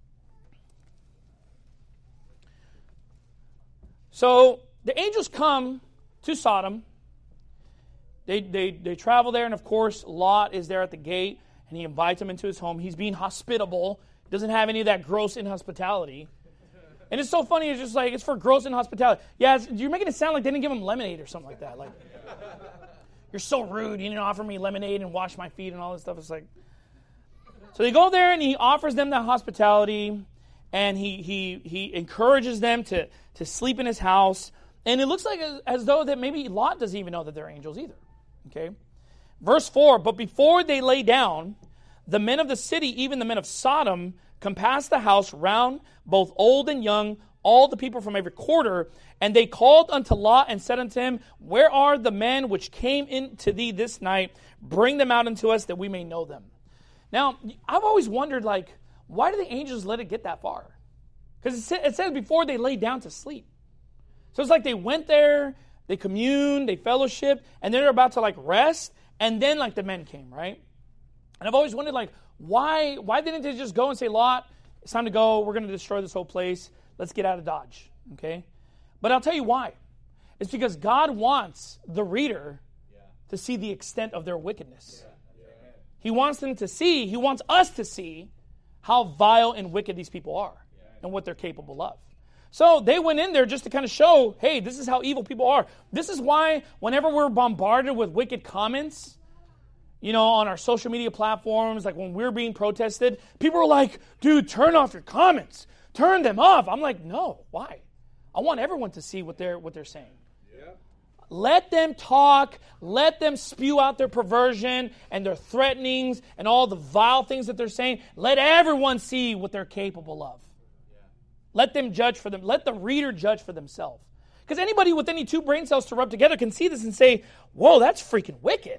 So the angels come to Sodom. They, they, they travel there, and of course, Lot is there at the gate, and he invites him into his home. He's being hospitable. Doesn't have any of that gross inhospitality. And it's so funny, it's just like, it's for gross inhospitality. Yeah, you're making it sound like they didn't give him lemonade or something like that. Like, you're so rude, you didn't offer me lemonade and wash my feet and all this stuff. It's like, so they go there and he offers them that hospitality, and he he he encourages them to, to sleep in his house. And it looks like as, as though that maybe Lot doesn't even know that they're angels either. Okay? Verse four, but before they lay down, the men of the city, even the men of Sodom, compassed the house round, both old and young, all the people from every quarter. And they called unto Lot and said unto him, where are the men which came in to thee this night? Bring them out unto us that we may know them. Now, I've always wondered, like, why do the angels let it get that far? Because it says before they lay down to sleep. So it's like they went there, they communed, they fellowshiped, and then they're about to, like, rest, and then, like, the men came, right? And I've always wondered, like, why why didn't they just go and say, Lot, it's time to go. We're going to destroy this whole place. Let's get out of Dodge, okay? But I'll tell you why. It's because God wants the reader yeah. to see the extent of their wickedness. Yeah. Yeah. He wants them to see, he wants us to see how vile and wicked these people are yeah. and what they're capable of. So they went in there just to kind of show, hey, this is how evil people are. This is why whenever we're bombarded with wicked comments, you know, on our social media platforms, like when we're being protested, people are like, dude, turn off your comments. Turn them off. I'm like, no, why? I want everyone to see what they're what they're saying. Yeah. Let them talk. Let them spew out their perversion and their threatenings and all the vile things that they're saying. Let everyone see what they're capable of. Yeah. Let them judge for them. Let the reader judge for themselves. Because anybody with any two brain cells to rub together can see this and say, whoa, that's freaking wicked.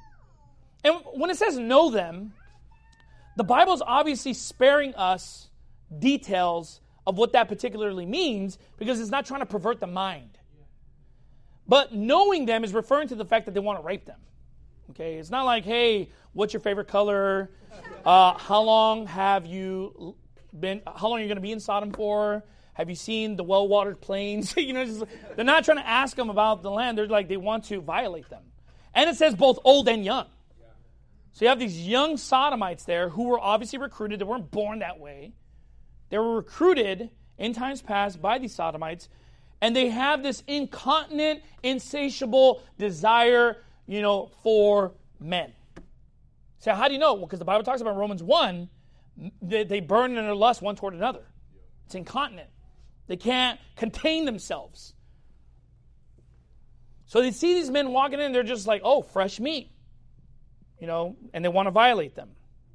And when it says know them, the Bible is obviously sparing us details of what that particularly means because it's not trying to pervert the mind. But knowing them is referring to the fact that they want to rape them. Okay, it's not like, hey, what's your favorite color? Uh, how long have you been? How long are you going to be in Sodom for? Have you seen the well-watered plains? you know, just, they're not trying to ask them about the land. They're like they want to violate them. And it says both old and young. So you have these young Sodomites there who were obviously recruited. They weren't born that way. They were recruited in times past by these Sodomites. And they have this incontinent, insatiable desire, you know, for men. So how do you know? Well, because the Bible talks about Romans one, they, they burn in their lust one toward another. It's incontinent. They can't contain themselves. So they see these men walking in, they're just like, oh, fresh meat. You know, and they want to violate them.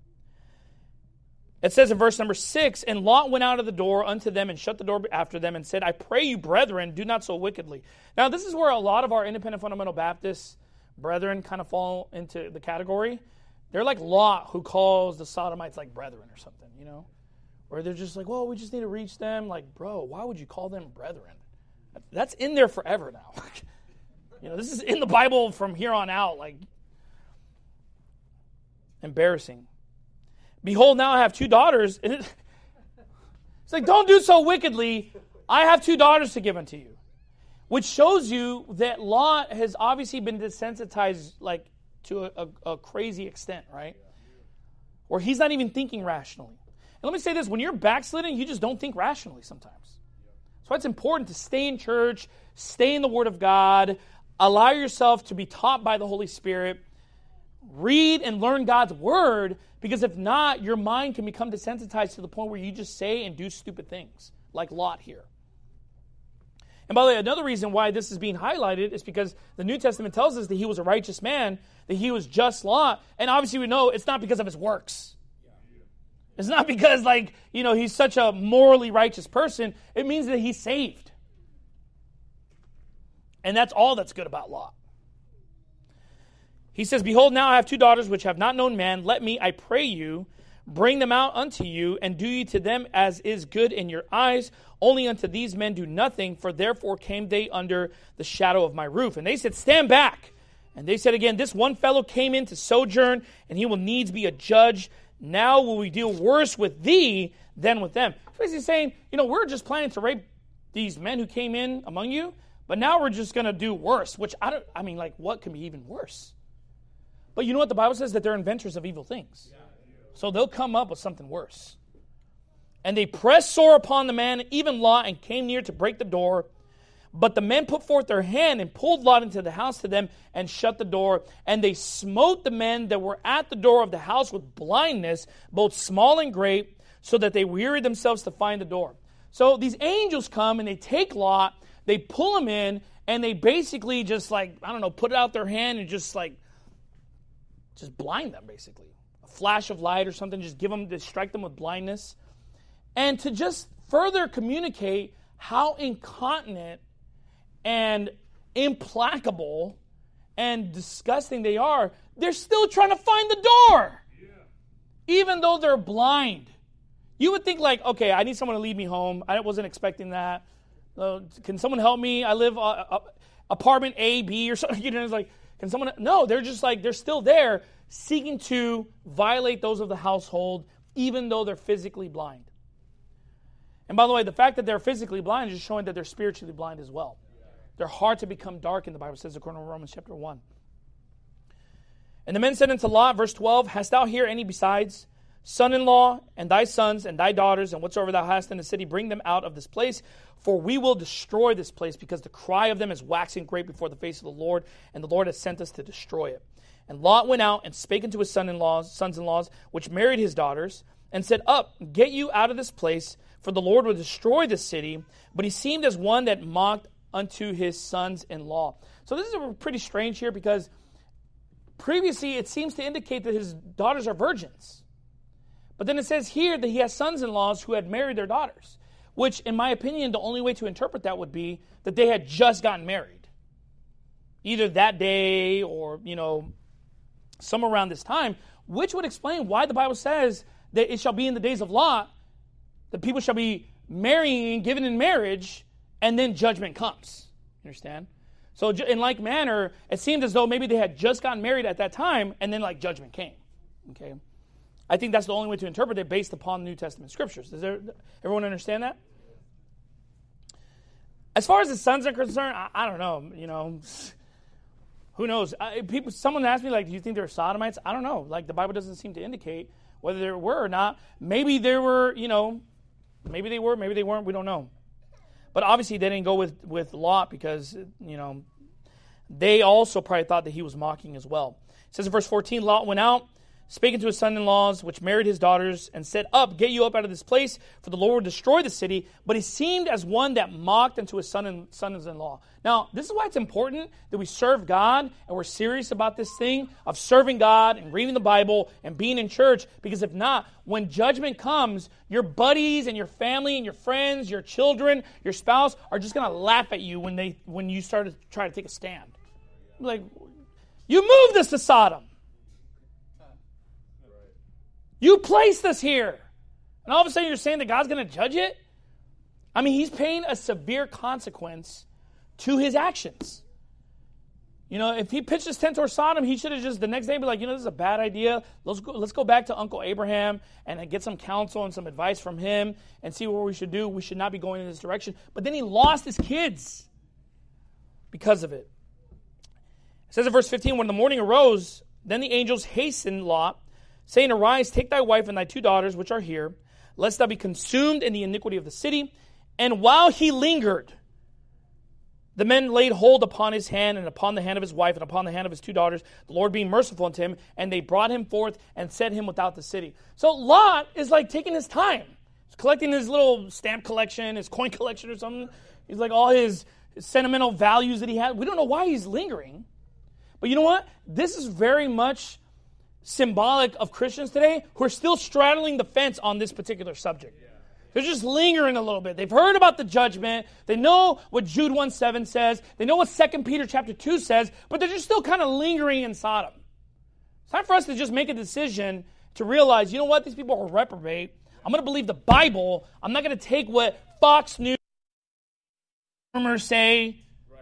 It says in verse number six, and Lot went out of the door unto them and shut the door after them and said, I pray you, brethren, do not so wickedly. Now, this is where a lot of our independent fundamental Baptist brethren kind of fall into the category. They're like Lot, who calls the Sodomites like brethren or something, you know? Or they're just like, well, we just need to reach them. Like, bro, why would you call them brethren? That's in there forever now. you know, this is in the Bible from here on out, like, embarrassing. Behold, now I have two daughters. It's like, don't do so wickedly. I have two daughters to give unto you. Which shows you that Lot has obviously been desensitized like to a, a, a crazy extent, right? Or he's not even thinking rationally. And let me say this, when you're backslidden, you just don't think rationally sometimes. So it's important to stay in church, stay in the Word of God, allow yourself to be taught by the Holy Spirit, read and learn God's Word, because if not, your mind can become desensitized to the point where you just say and do stupid things, like Lot here. And by the way, another reason why this is being highlighted is because the New Testament tells us that he was a righteous man, that he was just Lot, and obviously we know it's not because of his works. It's not because, like, you know, he's such a morally righteous person. It means that he's saved. And that's all that's good about Lot. He says, behold, now I have two daughters which have not known man. Let me, I pray you, bring them out unto you, and do ye to them as is good in your eyes. Only unto these men do nothing, for therefore came they under the shadow of my roof. And they said, stand back. And they said again, this one fellow came in to sojourn, and he will needs be a judge. Now will we deal worse with thee than with them. So he's saying, you know, we're just planning to rape these men who came in among you, but now we're just going to do worse, which I don't, I mean, like, what can be even worse? But you know what? The Bible says that they're inventors of evil things. So they'll come up with something worse. And they pressed sore upon the man, even Lot, and came near to break the door. But the men put forth their hand and pulled Lot into the house to them and shut the door. And they smote the men that were at the door of the house with blindness, both small and great, so that they wearied themselves to find the door. So these angels come and they take Lot, they pull him in, and they basically just like, I don't know, put out their hand and just like, just blind them basically. A flash of light or something, just give them, just strike them with blindness. And to just further communicate how incontinent and implacable and disgusting they are, they're still trying to find the door. Yeah. Even though they're blind. You would think like, okay, I need someone to lead me home. I wasn't expecting that. Uh, can someone help me? I live uh, uh, apartment A, B, or something. You know, it's like, can someone? No, they're just like, they're still there seeking to violate those of the household, even though they're physically blind. And by the way, the fact that they're physically blind is just showing that they're spiritually blind as well. Their heart to become dark, in the Bible says, according to Romans chapter one. And the men said unto Lot, verse twelve, hast thou here any besides son-in-law, and thy sons, and thy daughters, and whatsoever thou hast in the city, bring them out of this place, for we will destroy this place, because the cry of them is waxing great before the face of the Lord, and the Lord has sent us to destroy it. And Lot went out and spake unto his son-in-laws, sons-in-laws, which married his daughters, and said, up, get you out of this place, for the Lord will destroy this city. But he seemed as one that mocked unto his sons-in-law. So this is pretty strange here, because previously it seems to indicate that his daughters are virgins. But then it says here that he has sons-in-laws who had married their daughters, which, in my opinion, the only way to interpret that would be that they had just gotten married. Either that day or, you know, somewhere around this time, which would explain why the Bible says that it shall be in the days of Lot that people shall be marrying and given in marriage, and then judgment comes. Understand? So in like manner, it seemed as though maybe they had just gotten married at that time, and then like judgment came. Okay? I think that's the only way to interpret it based upon New Testament scriptures. Does there, everyone understand that? As far as the sons are concerned, I, I don't know. You know, who knows? I, people, someone asked me, like, do you think they're sodomites? I don't know. Like, the Bible doesn't seem to indicate whether there were or not. Maybe there were, you know, maybe they were, maybe they weren't. We don't know. But obviously they didn't go with, with Lot because, you know, they also probably thought that he was mocking as well. It says in verse fourteen, Lot went out, spake unto his son-in-laws, which married his daughters, and said, up, get you up out of this place, for the Lord will destroy the city. But he seemed as one that mocked unto his son and sons-in-law. Now, this is why it's important that we serve God, and we're serious about this thing of serving God and reading the Bible and being in church, because if not, when judgment comes, your buddies and your family and your friends, your children, your spouse are just going to laugh at you when they when you start to try to take a stand. Like, you moved us to Sodom. You placed us here. And all of a sudden you're saying that God's going to judge it? I mean, he's paying a severe consequence to his actions. You know, if he pitched his tent towards Sodom, he should have just the next day be like, you know, this is a bad idea. Let's go, let's go back to Uncle Abraham and get some counsel and some advice from him and see what we should do. We should not be going in this direction. But then he lost his kids because of it. It says in verse fifteen, when the morning arose, then the angels hastened Lot, saying, arise, take thy wife and thy two daughters, which are here, lest thou be consumed in the iniquity of the city. And while he lingered, the men laid hold upon his hand and upon the hand of his wife and upon the hand of his two daughters, the Lord being merciful unto him, and they brought him forth and set him without the city. So Lot is like taking his time. He's collecting his little stamp collection, his coin collection or something. He's like all his, his sentimental values that he had. We don't know why he's lingering. But you know what? This is very much symbolic of Christians today who are still straddling the fence on this particular subject. Yeah. They're just lingering a little bit. They've heard about the judgment. They know what Jude one seven says. They know what Second Peter chapter two says, but they're just still kind of lingering in Sodom. It's time for us to just make a decision to realize, you know what, these people are reprobate. I'm going to believe the Bible. I'm not going to take what Fox News say.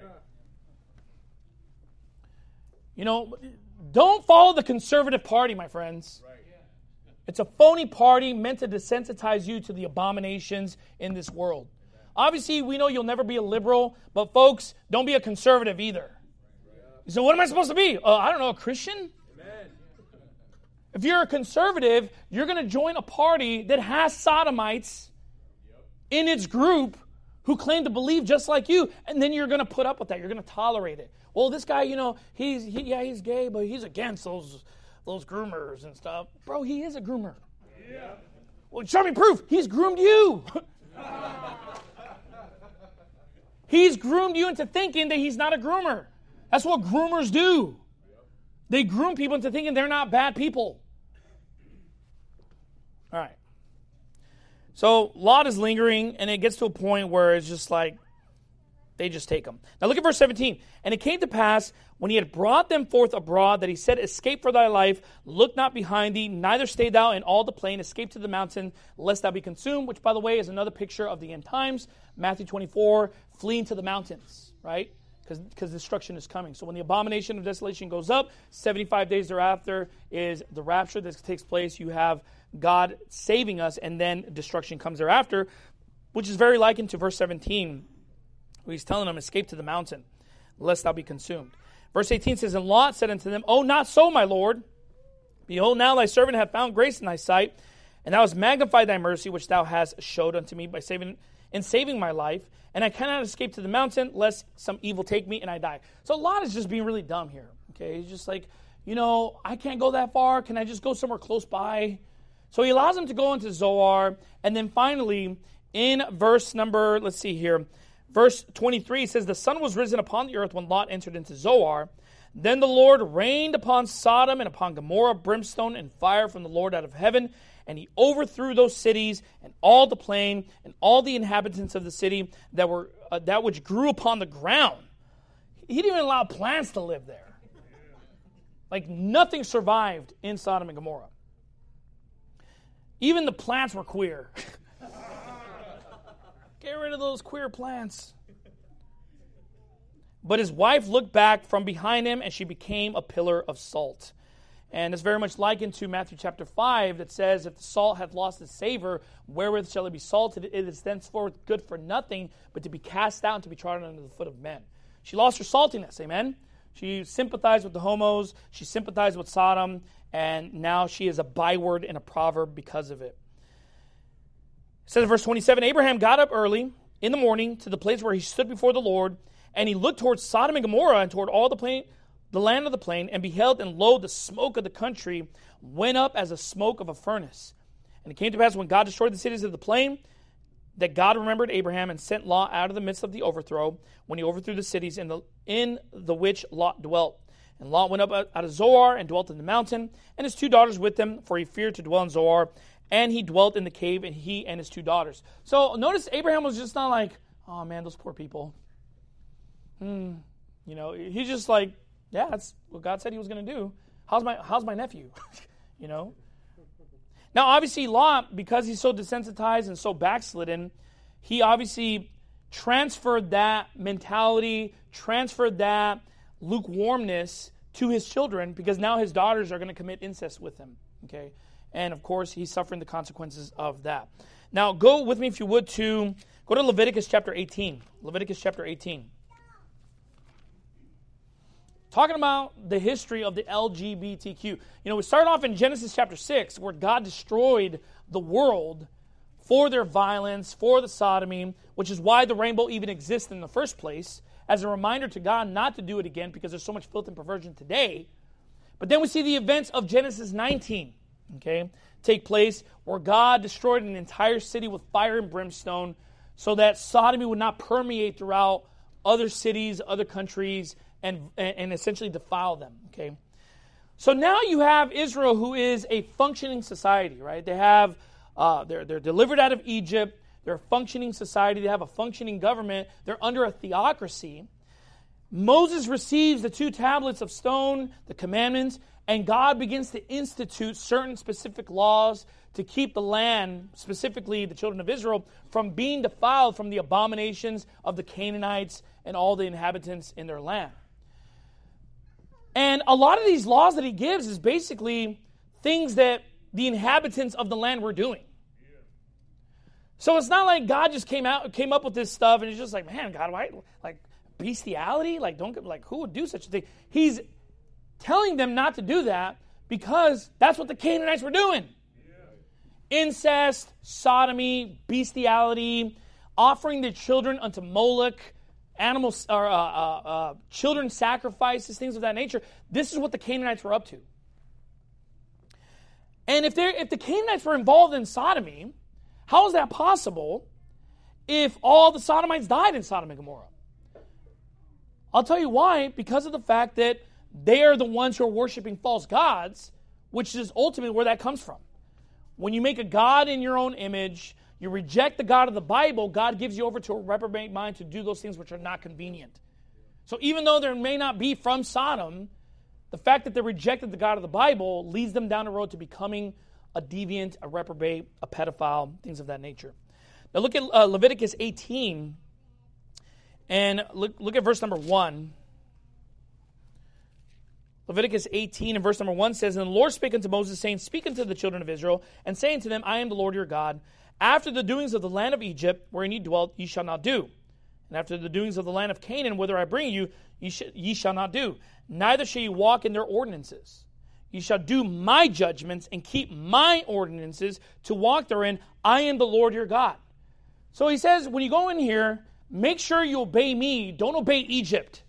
You know, don't follow the conservative party, my friends. It's a phony party meant to desensitize you to the abominations in this world. Obviously, we know you'll never be a liberal, but folks, don't be a conservative either. So what am I supposed to be? Uh, I don't know, a Christian? If you're a conservative, you're going to join a party that has sodomites in its group who claim to believe just like you, and then you're going to put up with that. You're going to tolerate it. Well, this guy, you know, he's he, yeah, he's gay, but he's against those those groomers and stuff. Bro, he is a groomer. Yeah. Well, show me proof. He's groomed you. He's groomed you into thinking that he's not a groomer. That's what groomers do. They groom people into thinking they're not bad people. All right. So Lot is lingering, and it gets to a point where it's just like, they just take him. Now look at verse seventeen. And it came to pass, when he had brought them forth abroad, that he said, escape for thy life, look not behind thee, neither stay thou in all the plain, escape to the mountain, lest thou be consumed, which, by the way, is another picture of the end times. Matthew twenty-four, fleeing to the mountains, right? Because destruction is coming. So when the abomination of desolation goes up, seventy-five days thereafter is the rapture that takes place. You have God saving us, and then destruction comes thereafter, which is very likened to verse seventeen, where he's telling them, escape to the mountain, lest thou be consumed. Verse eighteen says, and Lot said unto them, oh, not so, my Lord. Behold, now thy servant hath found grace in thy sight, and thou hast magnified thy mercy, which thou hast showed unto me by saving in saving my life, and I cannot escape to the mountain, lest some evil take me and I die. So Lot is just being really dumb here. Okay, he's just like, you know, I can't go that far. Can I just go somewhere close by? So he allows him to go into Zoar, and then finally, in verse number, let's see here, verse twenty-three says, the sun was risen upon the earth when Lot entered into Zoar. Then the Lord rained upon Sodom and upon Gomorrah brimstone and fire from the Lord out of heaven, and he overthrew those cities and all the plain and all the inhabitants of the city that were uh, that which grew upon the ground. He didn't even allow plants to live there. Like nothing survived in Sodom and Gomorrah. Even the plants were queer. Get rid of those queer plants. But his wife looked back from behind him, and she became a pillar of salt. And it's very much likened to Matthew chapter five that says, if the salt hath lost its savor, wherewith shall it be salted? It is thenceforth good for nothing, but to be cast out and to be trodden under the foot of men. She lost her saltiness, amen? She sympathized with the homos, she sympathized with Sodom, and now she is a byword and a proverb because of it. It says in verse twenty-seven, Abraham got up early in the morning to the place where he stood before the Lord, and he looked towards Sodom and Gomorrah and toward all the plain, the land of the plain, and beheld, and lo, the smoke of the country went up as a smoke of a furnace. And it came to pass when God destroyed the cities of the plain, that God remembered Abraham and sent Lot out of the midst of the overthrow, when he overthrew the cities in the in the which Lot dwelt. And Lot went up out of Zoar and dwelt in the mountain, and his two daughters with him, for he feared to dwell in Zoar. And he dwelt in the cave, and he and his two daughters. So notice Abraham was just not like, oh man, those poor people. Hmm. You know, he's just like, yeah, that's what God said he was going to do. How's my how's my nephew? You know? Now, obviously, Lot, because he's so desensitized and so backslidden, he obviously transferred that mentality, transferred that lukewarmness to his children, because now his daughters are going to commit incest with him. Okay? And, of course, he's suffering the consequences of that. Now, go with me, if you would, to go to Leviticus chapter eighteen. Leviticus chapter eighteen. Talking about the history of the L G B T Q. You know, we started off in Genesis chapter six, where God destroyed the world for their violence, for the sodomy, which is why the rainbow even exists in the first place, as a reminder to God not to do it again, because there's so much filth and perversion today. But then we see the events of Genesis nineteen, okay, take place, where God destroyed an entire city with fire and brimstone, so that sodomy would not permeate throughout other cities, other countries, and, and essentially defile them, okay? So now you have Israel, who is a functioning society, right? They have, uh, they're, they're delivered out of Egypt. They're a functioning society. They have a functioning government. They're under a theocracy. Moses receives the two tablets of stone, the commandments, and God begins to institute certain specific laws to keep the land, specifically the children of Israel, from being defiled from the abominations of the Canaanites and all the inhabitants in their land. And a lot of these laws that he gives is basically things that the inhabitants of the land were doing. So it's not like God just came out, came up with this stuff, and it's just like, man, God, why, like bestiality, like don't get, like who would do such a thing? He's telling them not to do that because that's what the Canaanites were doing. Yeah. Incest, sodomy, bestiality, offering their children unto Moloch, animals or uh, uh, uh, children sacrifices, things of that nature. This is what the Canaanites were up to. And if they if the Canaanites were involved in sodomy, how is that possible if all the Sodomites died in Sodom and Gomorrah? I'll tell you why. Because of the fact that they are the ones who are worshiping false gods, which is ultimately where that comes from. When you make a god in your own image, you reject the God of the Bible, God gives you over to a reprobate mind to do those things which are not convenient. So even though there may not be from Sodom, the fact that they rejected the God of the Bible leads them down the road to becoming a deviant, a reprobate, a pedophile, things of that nature. Now look at uh, Leviticus eighteen, and look, look at verse number one. Leviticus eighteen and verse number one says, And the Lord spake unto Moses, saying, Speak unto the children of Israel, and say unto them, I am the Lord your God. After the doings of the land of Egypt, wherein ye dwelt, ye shall not do. And after the doings of the land of Canaan, whither I bring you, ye, sh- ye shall not do. Neither shall ye walk in their ordinances. Ye shall do my judgments, and keep my ordinances, to walk therein. I am the Lord your God. So he says, when you go in here, make sure you obey me. Don't obey Egypt.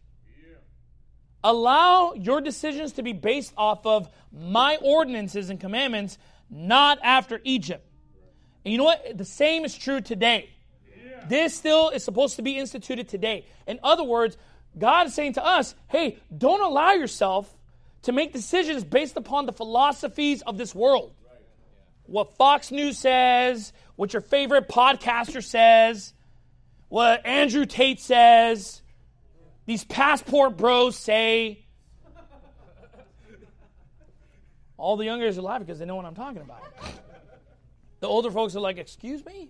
Allow your decisions to be based off of my ordinances and commandments, not after Egypt. And you know what? The same is true today. Yeah. This still is supposed to be instituted today. In other words, God is saying to us, hey, don't allow yourself to make decisions based upon the philosophies of this world. Right. Yeah. What Fox News says, what your favorite podcaster says, what Andrew Tate says, these passport bros say. All the younger guys are laughing because they know what I'm talking about. The older folks are like, excuse me?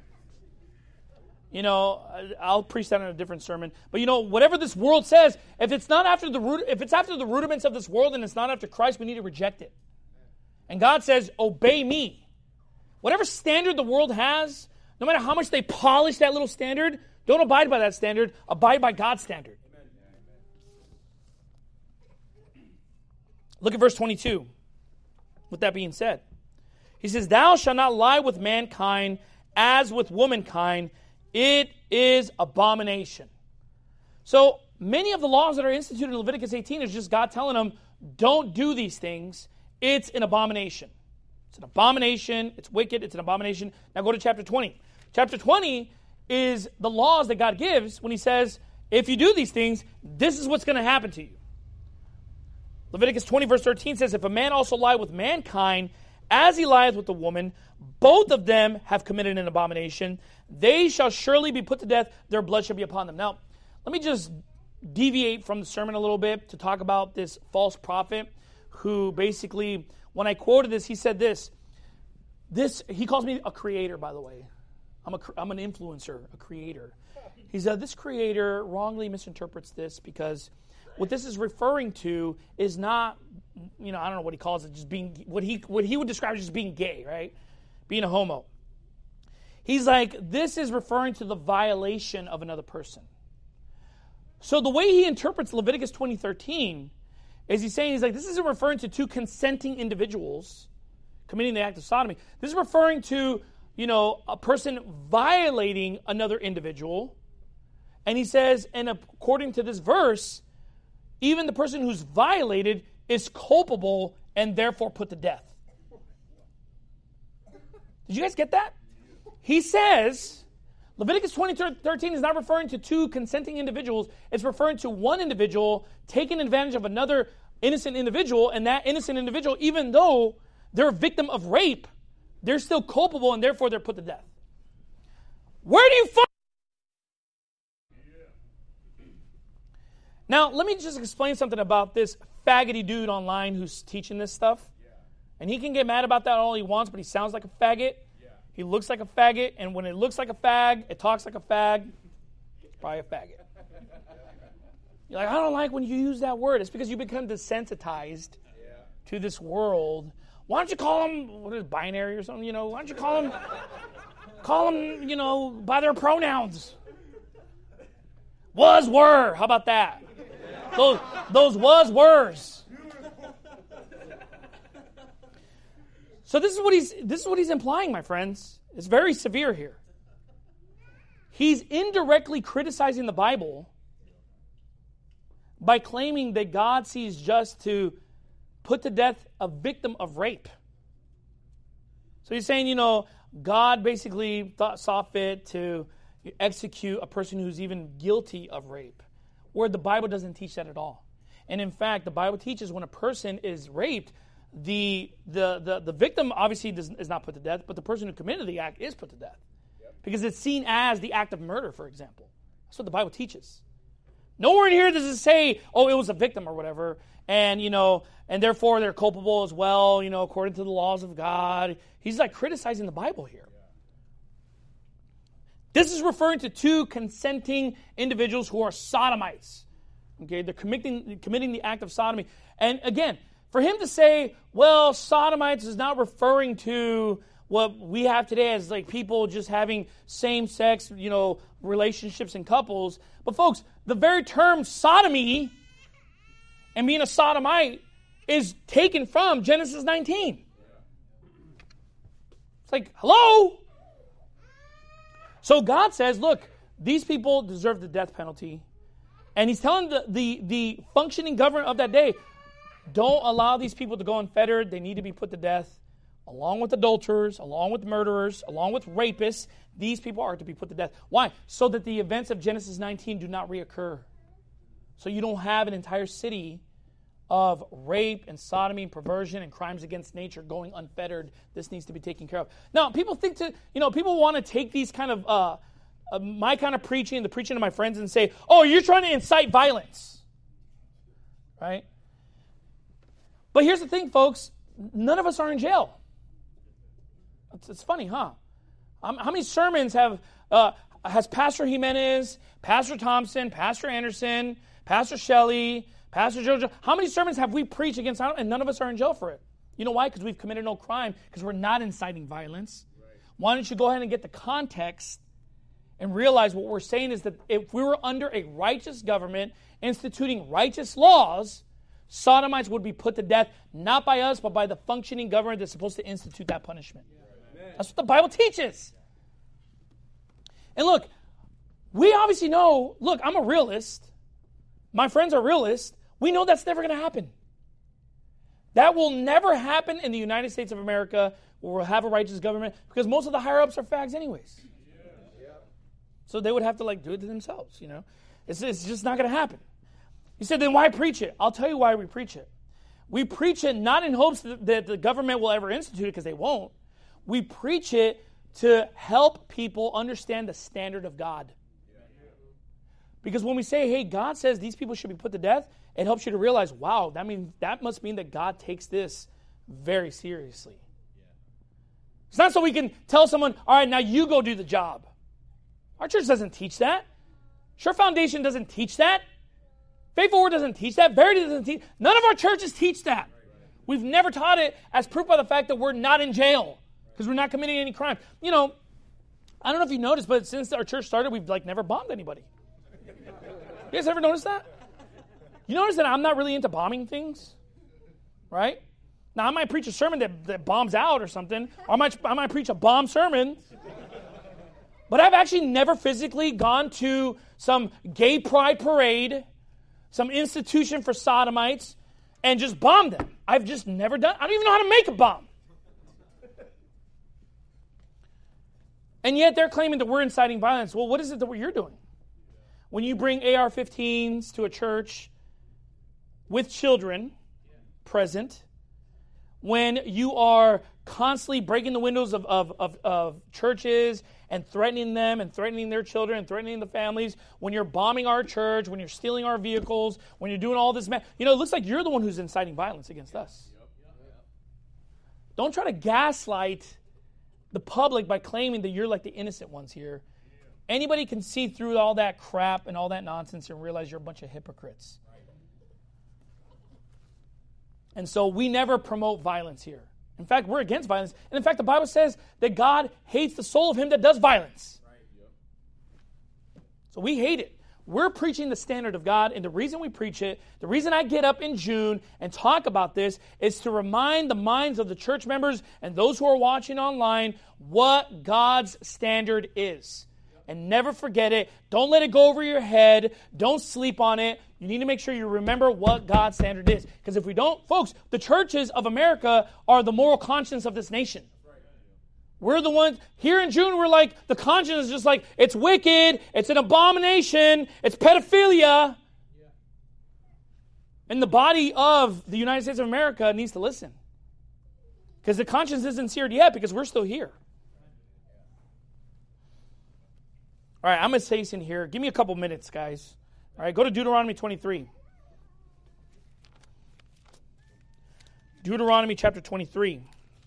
You know, I'll preach that in a different sermon. But you know, whatever this world says, if it's not after the root, if it's after the rudiments of this world and it's not after Christ, we need to reject it. And God says, obey me. Whatever standard the world has, no matter how much they polish that little standard, don't abide by that standard. Abide by God's standard. Look at verse twenty-two. With that being said, he says, Thou shalt not lie with mankind as with womankind. It is abomination. So many of the laws that are instituted in Leviticus eighteen is just God telling them, don't do these things. It's an abomination. It's an abomination. It's wicked. It's an abomination. Now go to chapter twenty. Chapter twenty is the laws that God gives when he says, if you do these things, this is what's going to happen to you. Leviticus twenty verse thirteen says, If a man also lie with mankind, as he lieth with the woman, both of them have committed an abomination. They shall surely be put to death. Their blood shall be upon them. Now, let me just deviate from the sermon a little bit to talk about this false prophet who basically, when I quoted this, he said this. This he calls me a creator, by the way. I'm, a, I'm an influencer, a creator. He said, this creator wrongly misinterprets this because what this is referring to is not, you know, I don't know what he calls it, just being, what he what he would describe as just being gay, right? Being a homo. He's like, this is referring to the violation of another person. So the way he interprets Leviticus twenty thirteen is he's saying, he's like, this isn't referring to two consenting individuals committing the act of sodomy. This is referring to, you know, a person violating another individual. And he says, and according to this verse, even the person who's violated is culpable and therefore put to death. Did you guys get that? He says, Leviticus twenty thirteen is not referring to two consenting individuals. It's referring to one individual taking advantage of another innocent individual, and that innocent individual, even though they're a victim of rape, they're still culpable and therefore they're put to death. Where do you find? Now, let me just explain something about this faggoty dude online who's teaching this stuff. And he can get mad about that all he wants, but he sounds like a faggot. He looks like a faggot, and when it looks like a fag, it talks like a fag, it's probably a faggot. You're like, I don't like when you use that word. It's because you become desensitized to this world. Why don't you call them, what is it, binary or something, you know? Why don't you call them, call them, you know, by their pronouns? Was, were, how about that? Those, those was, were's. So this is what he's this is what he's implying, my friends. It's very severe here. He's indirectly criticizing the Bible by claiming that God sees just to put to death a victim of rape. So he's saying, you know, God basically thought saw fit to execute a person who's even guilty of rape, where the Bible doesn't teach that at all. And in fact, the Bible teaches when a person is raped, The the the, the victim obviously does, is not put to death, but the person who committed the act is put to death. Yep. Because it's seen as the act of murder, for example. That's what the Bible teaches. Nowhere in here does it say, oh, it was a victim or whatever, and you know, and therefore they're culpable as well, you know, according to the laws of God. He's like criticizing the Bible here. Yeah. This is referring to two consenting individuals who are sodomites. Okay, they're committing committing the act of sodomy. And again, for him to say, well, sodomites is not referring to what we have today as like people just having same-sex, you know, relationships and couples. But folks, the very term sodomy and being a sodomite is taken from Genesis nineteen. It's like, hello? So God says, look, these people deserve the death penalty. And he's telling the, the, the functioning government of that day, don't allow these people to go unfettered. They need to be put to death. Along with adulterers, along with murderers, along with rapists, these people are to be put to death. Why? So that the events of Genesis nineteen do not reoccur. So you don't have an entire city of rape and sodomy and perversion and crimes against nature going unfettered. This needs to be taken care of. Now, people think to, you know, people want to take these kind of, uh, uh, my kind of preaching, the preaching of my friends and say, oh, you're trying to incite violence. Right? But here's the thing, folks. None of us are in jail. It's, it's funny, huh? Um, how many sermons have uh, has Pastor Jimenez, Pastor Thompson, Pastor Anderson, Pastor Shelley, Pastor Jojo, how many sermons have we preached against, and none of us are in jail for it? You know why? Because we've committed no crime, because we're not inciting violence. Right. Why don't you go ahead and get the context and realize what we're saying is that if we were under a righteous government instituting righteous laws, sodomites would be put to death, not by us, but by the functioning government that's supposed to institute that punishment. Yeah. That's what the Bible teaches. And look, we obviously know, look, I'm a realist. My friends are realists. We know that's never going to happen. That will never happen in the United States of America where we'll have a righteous government because most of the higher-ups are fags anyways. Yeah. So they would have to like do it to themselves, you know. It's, it's just not going to happen. You said, then why preach it? I'll tell you why we preach it. We preach it not in hopes that, that the government will ever institute it, because they won't. We preach it to help people understand the standard of God. Because when we say, hey, God says these people should be put to death, it helps you to realize, wow, that means that must mean that God takes this very seriously. It's not so we can tell someone, all right, now you go do the job. Our church doesn't teach that. Sure Foundation doesn't teach that. Faithful Word doesn't teach that. Verity doesn't teach. None of our churches teach that. We've never taught it, as proof by the fact that we're not in jail because we're not committing any crime. You know, I don't know if you noticed, but since our church started, we've like never bombed anybody. You guys ever notice that? You notice that I'm not really into bombing things, right? Now I might preach a sermon that, that bombs out or something, or I might I might preach a bomb sermon. But I've actually never physically gone to some gay pride parade, some institution for sodomites, and just bombed them. I've just never done. I don't even know how to make a bomb. And yet they're claiming that we're inciting violence. Well, what is it that you're doing? When you bring A R fifteens to a church with children present, when you are constantly breaking the windows of, of, of, of churches and threatening them and threatening their children and threatening the families, when you're bombing our church, when you're stealing our vehicles, when you're doing all this, ma- you know, it looks like you're the one who's inciting violence against us. Don't try to gaslight the public by claiming that you're like the innocent ones here. Anybody can see through all that crap and all that nonsense and realize you're a bunch of hypocrites. And so we never promote violence here. In fact, we're against violence. And in fact, the Bible says that God hates the soul of him that does violence. So we hate it. We're preaching the standard of God, and the reason we preach it, the reason I get up in June and talk about this is to remind the minds of the church members and those who are watching online what God's standard is. And never forget it. Don't let it go over your head. Don't sleep on it. You need to make sure you remember what God's standard is. Because if we don't, folks, the churches of America are the moral conscience of this nation. We're the ones, here in June, we're like, the conscience is just like, it's wicked, it's an abomination, it's pedophilia. And the body of the United States of America needs to listen. Because the conscience isn't seared yet, because we're still here. All right, I'm going to say this in here. Give me a couple minutes, guys. All right, go to Deuteronomy twenty-three. Deuteronomy chapter twenty-three.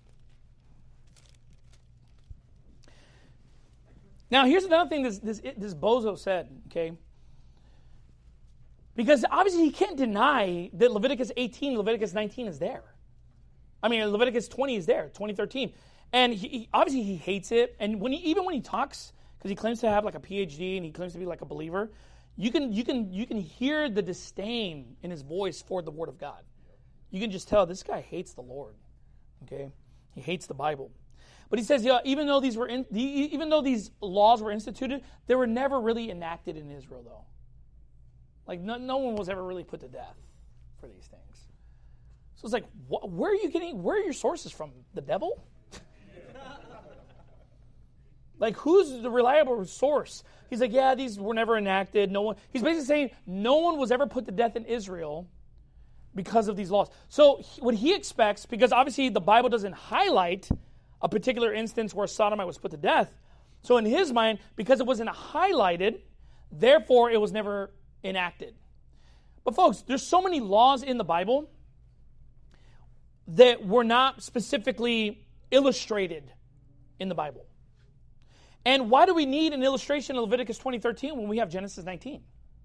Now, here's another thing this, this, this bozo said, okay? Because obviously he can't deny that Leviticus eighteen, Leviticus nineteen is there. I mean, Leviticus twenty is there, twenty thirteen. And he, he, obviously he hates it. And when he, even when he talks, because he claims to have like a P H D and he claims to be like a believer, you can, you can, you can hear the disdain in his voice for the Word of God. You can just tell this guy hates the Lord, okay? He hates the Bible. But he says, yeah, even though these were in, even though these laws were instituted, they were never really enacted in Israel, though. Like no, no one was ever really put to death for these things. So it's like, wh- where are you getting? Where are your sources from? The devil? Like, who's the reliable source? He's like, yeah, these were never enacted. No one. He's basically saying no one was ever put to death in Israel because of these laws. So he, what he expects, because obviously the Bible doesn't highlight a particular instance where a sodomite was put to death. So in his mind, because it wasn't highlighted, therefore it was never enacted. But folks, there's so many laws in the Bible that were not specifically illustrated in the Bible. And why do we need an illustration of Leviticus twenty thirteen when we have Genesis nineteen?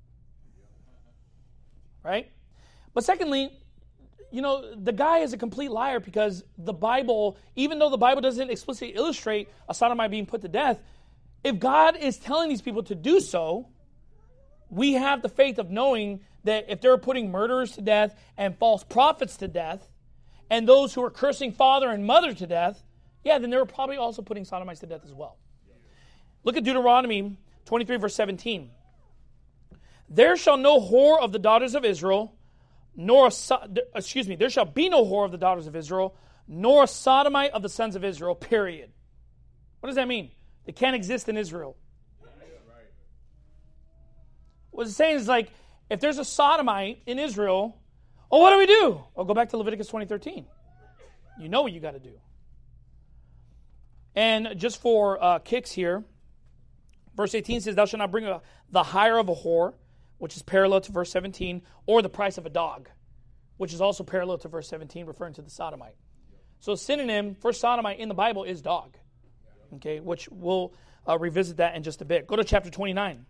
Right? But secondly, you know, the guy is a complete liar because the Bible, even though the Bible doesn't explicitly illustrate a sodomite being put to death, if God is telling these people to do so, we have the faith of knowing that if they're putting murderers to death and false prophets to death and those who are cursing father and mother to death, yeah, then they were probably also putting sodomites to death as well. Look at Deuteronomy twenty-three, verse seventeen. There shall no whore of the daughters of Israel, nor a, excuse me, there shall be no whore of the daughters of Israel, nor a sodomite of the sons of Israel, period. What does that mean? They can't exist in Israel. What it's saying is like, if there's a sodomite in Israel, oh, what do we do? Oh, go back to Leviticus twenty thirteen. You know what you got to do. And just for uh, kicks here, verse eighteen says, thou shalt not bring a, the hire of a whore, which is parallel to verse seventeen, or the price of a dog, which is also parallel to verse seventeen, referring to the sodomite. So a synonym for sodomite in the Bible is dog, okay, which we'll uh, revisit that in just a bit. Go to chapter twenty-nine.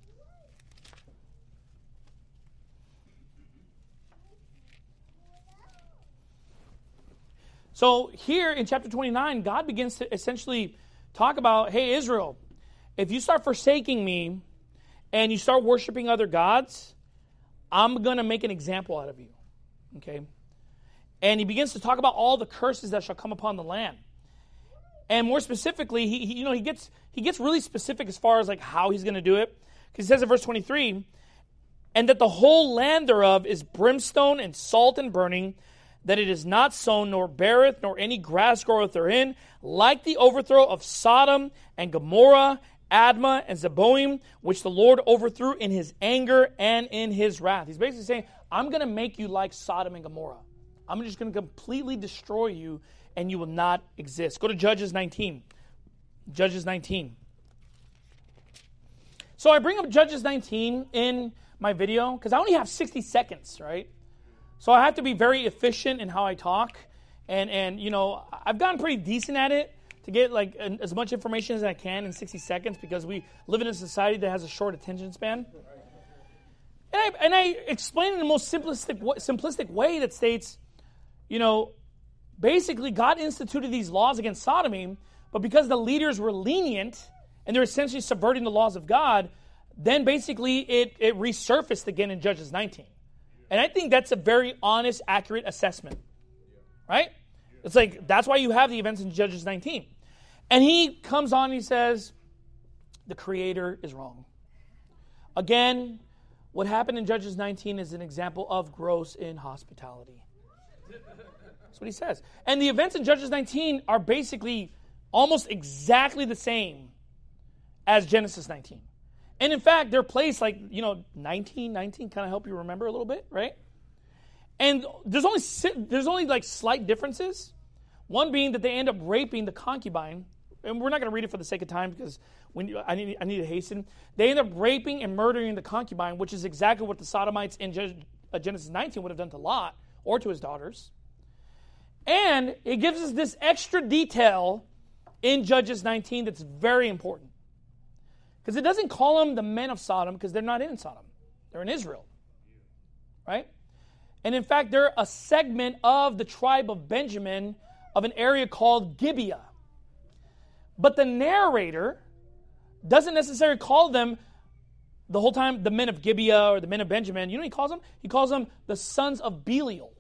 So here in chapter twenty-nine, God begins to essentially talk about, hey, Israel, if you start forsaking me and you start worshiping other gods, I'm going to make an example out of you. Okay? And he begins to talk about all the curses that shall come upon the land. And more specifically, he, he you know, he gets he gets really specific as far as like how he's going to do it. Because he says in verse twenty-three, and that the whole land thereof is brimstone and salt and burning, that it is not sown, nor beareth, nor any grass groweth therein, like the overthrow of Sodom and Gomorrah, Admah and Zeboim, which the Lord overthrew in his anger and in his wrath. He's basically saying, I'm going to make you like Sodom and Gomorrah. I'm just going to completely destroy you, and you will not exist. Go to Judges nineteen. Judges nineteen. So I bring up Judges nineteen in my video because I only have sixty seconds, right? So I have to be very efficient in how I talk. And, and you know, I've gotten pretty decent at it to get like an, as much information as I can in sixty seconds because we live in a society that has a short attention span. And I, and I explain in the most simplistic, simplistic way that states, you know, basically God instituted these laws against sodomy, but because the leaders were lenient and they're essentially subverting the laws of God, then basically it, it resurfaced again in Judges nineteen. And I think that's a very honest, accurate assessment. Right? It's like, that's why you have the events in Judges nineteen. And he comes on and he says, the Creator is wrong. Again, what happened in Judges nineteen is an example of gross inhospitality. That's what he says. And the events in Judges nineteen are basically almost exactly the same as Genesis nineteen. And in fact, they're placed like, you know, nineteen, nineteen, kind of help you remember a little bit, right? And there's only there's only like slight differences. One being that they end up raping the concubine, and we're not going to read it for the sake of time because when I need I need to hasten. They end up raping and murdering the concubine, which is exactly what the Sodomites in Genesis nineteen would have done to Lot or to his daughters. And it gives us this extra detail in Judges nineteen that's very important. Because it doesn't call them the men of Sodom because they're not in Sodom. They're in Israel. Right? And in fact, they're a segment of the tribe of Benjamin of an area called Gibeah. But the narrator doesn't necessarily call them the whole time the men of Gibeah or the men of Benjamin. You know what he calls them? He calls them the sons of Belial.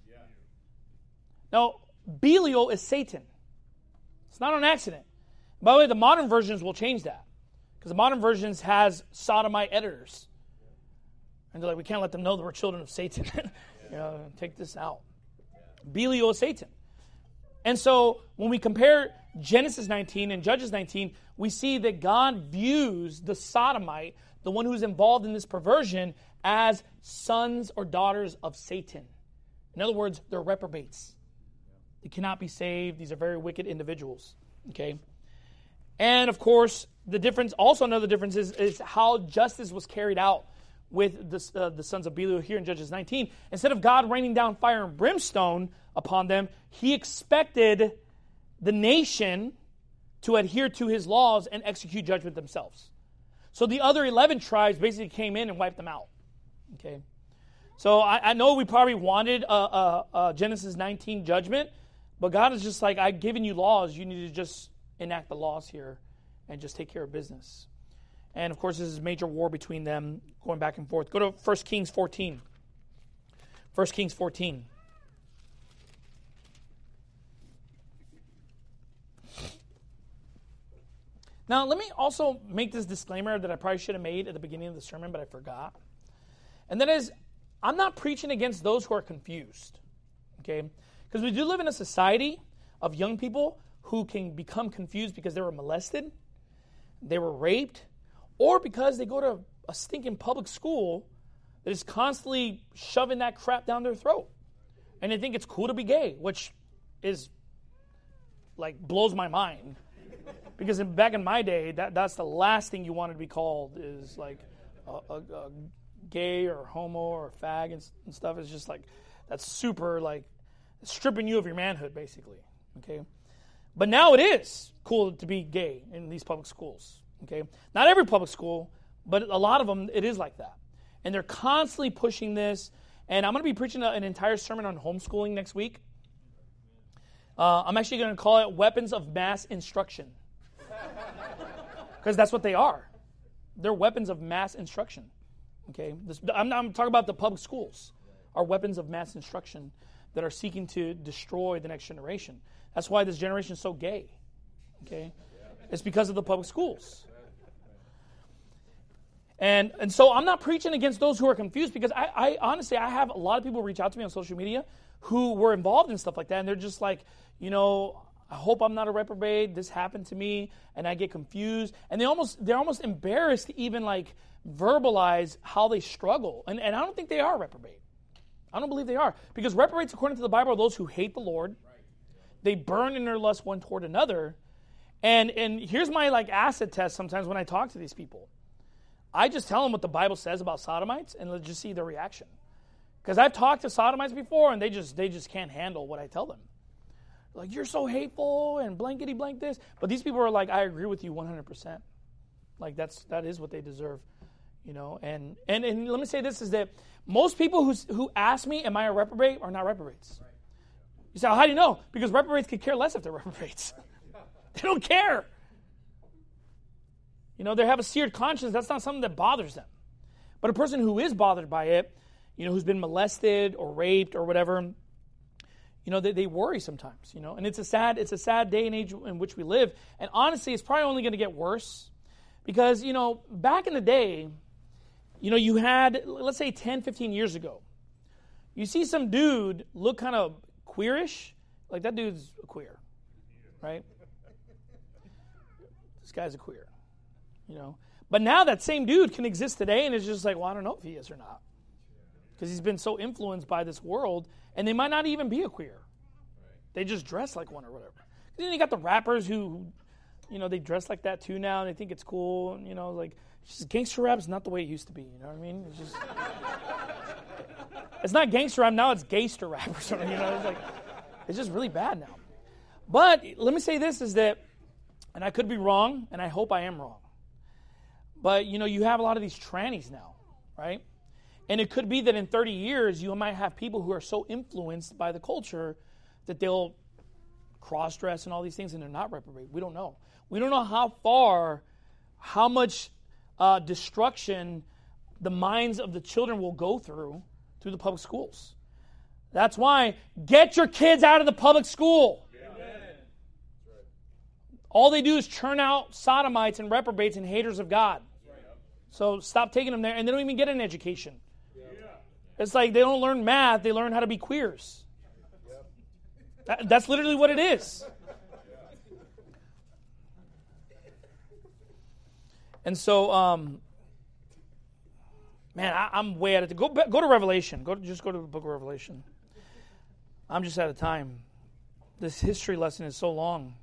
Now, Belial is Satan. It's not an accident. By the way, the modern versions will change that. Because the modern versions has sodomite editors. And they're like, we can't let them know that we're children of Satan. you know, take this out. Belial is Satan. And so when we compare Genesis nineteen and Judges nineteen, we see that God views the sodomite, the one who's involved in this perversion, as sons or daughters of Satan. In other words, they're reprobates. They cannot be saved. These are very wicked individuals. Okay? And of course, the difference, also another difference is, is how justice was carried out with the, uh, the sons of Belial here in Judges nineteen. Instead of God raining down fire and brimstone upon them, he expected the nation to adhere to his laws and execute judgment themselves. So the other eleven tribes basically came in and wiped them out. Okay, so I, I know we probably wanted a, a, a Genesis nineteen judgment, but God is just like, I've given you laws. You need to just enact the laws here and just take care of business. And of course, this is a major war between them going back and forth. Go to First Kings fourteen. First Kings fourteen. Now, let me also make this disclaimer that I probably should have made at the beginning of the sermon, but I forgot. And that is, I'm not preaching against those who are confused. Okay? Because we do live in a society of young people who can become confused because they were molested, they were raped, or because they go to a stinking public school that is constantly shoving that crap down their throat. And they think it's cool to be gay, which is, like, blows my mind. Because in, back in my day, that, that's the last thing you wanted to be called is, like, a, a, a gay or homo or fag and, and stuff. It's just, like, that's super, like, stripping you of your manhood, basically. Okay? But now it is cool to be gay in these public schools. Okay, not every public school, but a lot of them, it is like that. And they're constantly pushing this. And I'm going to be preaching an entire sermon on homeschooling next week. Uh, I'm actually going to call it Weapons of Mass Instruction. Because that's what they are. They're weapons of mass instruction. Okay, this, I'm, I'm talking about the public schools are weapons of mass instruction that are seeking to destroy the next generation. That's why this generation is so gay. Okay, it's because of the public schools. And and so I'm not preaching against those who are confused because I, I honestly, I have a lot of people reach out to me on social media who were involved in stuff like that. And they're just like, you know, I hope I'm not a reprobate. This happened to me. And I get confused. And they almost, they're almost embarrassed to even like verbalize how they struggle. And, and I don't think they are reprobate. I don't believe they are. Because reprobates, according to the Bible, are those who hate the Lord. They burn in their lust one toward another. And and here's my like acid test sometimes when I talk to these people. I just tell them what the Bible says about sodomites and let's just see their reaction. Because I've talked to sodomites before and they just they just can't handle what I tell them. Like, you're so hateful and blankety blank this. But these people are like, I agree with you one hundred percent. Like, that's that is what they deserve. You know, and, and, and let me say this is that most people who, who ask me, am I a reprobate, are not reprobates. You say, well, how do you know? Because reprobates could care less if they're reprobates. They don't care. You know, they have a seared conscience. That's not something that bothers them. But a person who is bothered by it, you know, who's been molested or raped or whatever, you know, they, they worry sometimes, you know. And it's a sad, it's a sad day and age in which we live. And honestly, it's probably only going to get worse. Because, you know, back in the day, you know, you had, let's say ten, fifteen years ago, you see some dude look kind of queerish, like that dude's a queer, right? This guy's a queer, you know. But now that same dude can exist today and it's just like, well, I don't know if he is or not. Because he's been so influenced by this world, and they might not even be a queer. They just dress like one or whatever. Then you got the rappers who, you know, they dress like that too now, and they think it's cool, you know, like, it's just gangster rap is not the way it used to be, you know what I mean? It's just, it's not gangster rap, now it's gayster rap or something, you know, it's like, it's just really bad now. But let me say this is that, and I could be wrong, and I hope I am wrong, but, you know, you have a lot of these trannies now, right? And it could be that in thirty years, you might have people who are so influenced by the culture that they'll cross-dress and all these things, and they're not reprobate. We don't know. We don't know how far, how much uh, destruction the minds of the children will go through through the public schools. That's why, get your kids out of the public school. Amen. All they do is churn out sodomites and reprobates and haters of God. So stop taking them there, and they don't even get an education. It's like they don't learn math, they learn how to be queers. That, that's literally what it is. And so, um, man, I, I'm way out of time. Go, go to Revelation. Go to, just go to the book of Revelation. I'm just out of time. This history lesson is so long.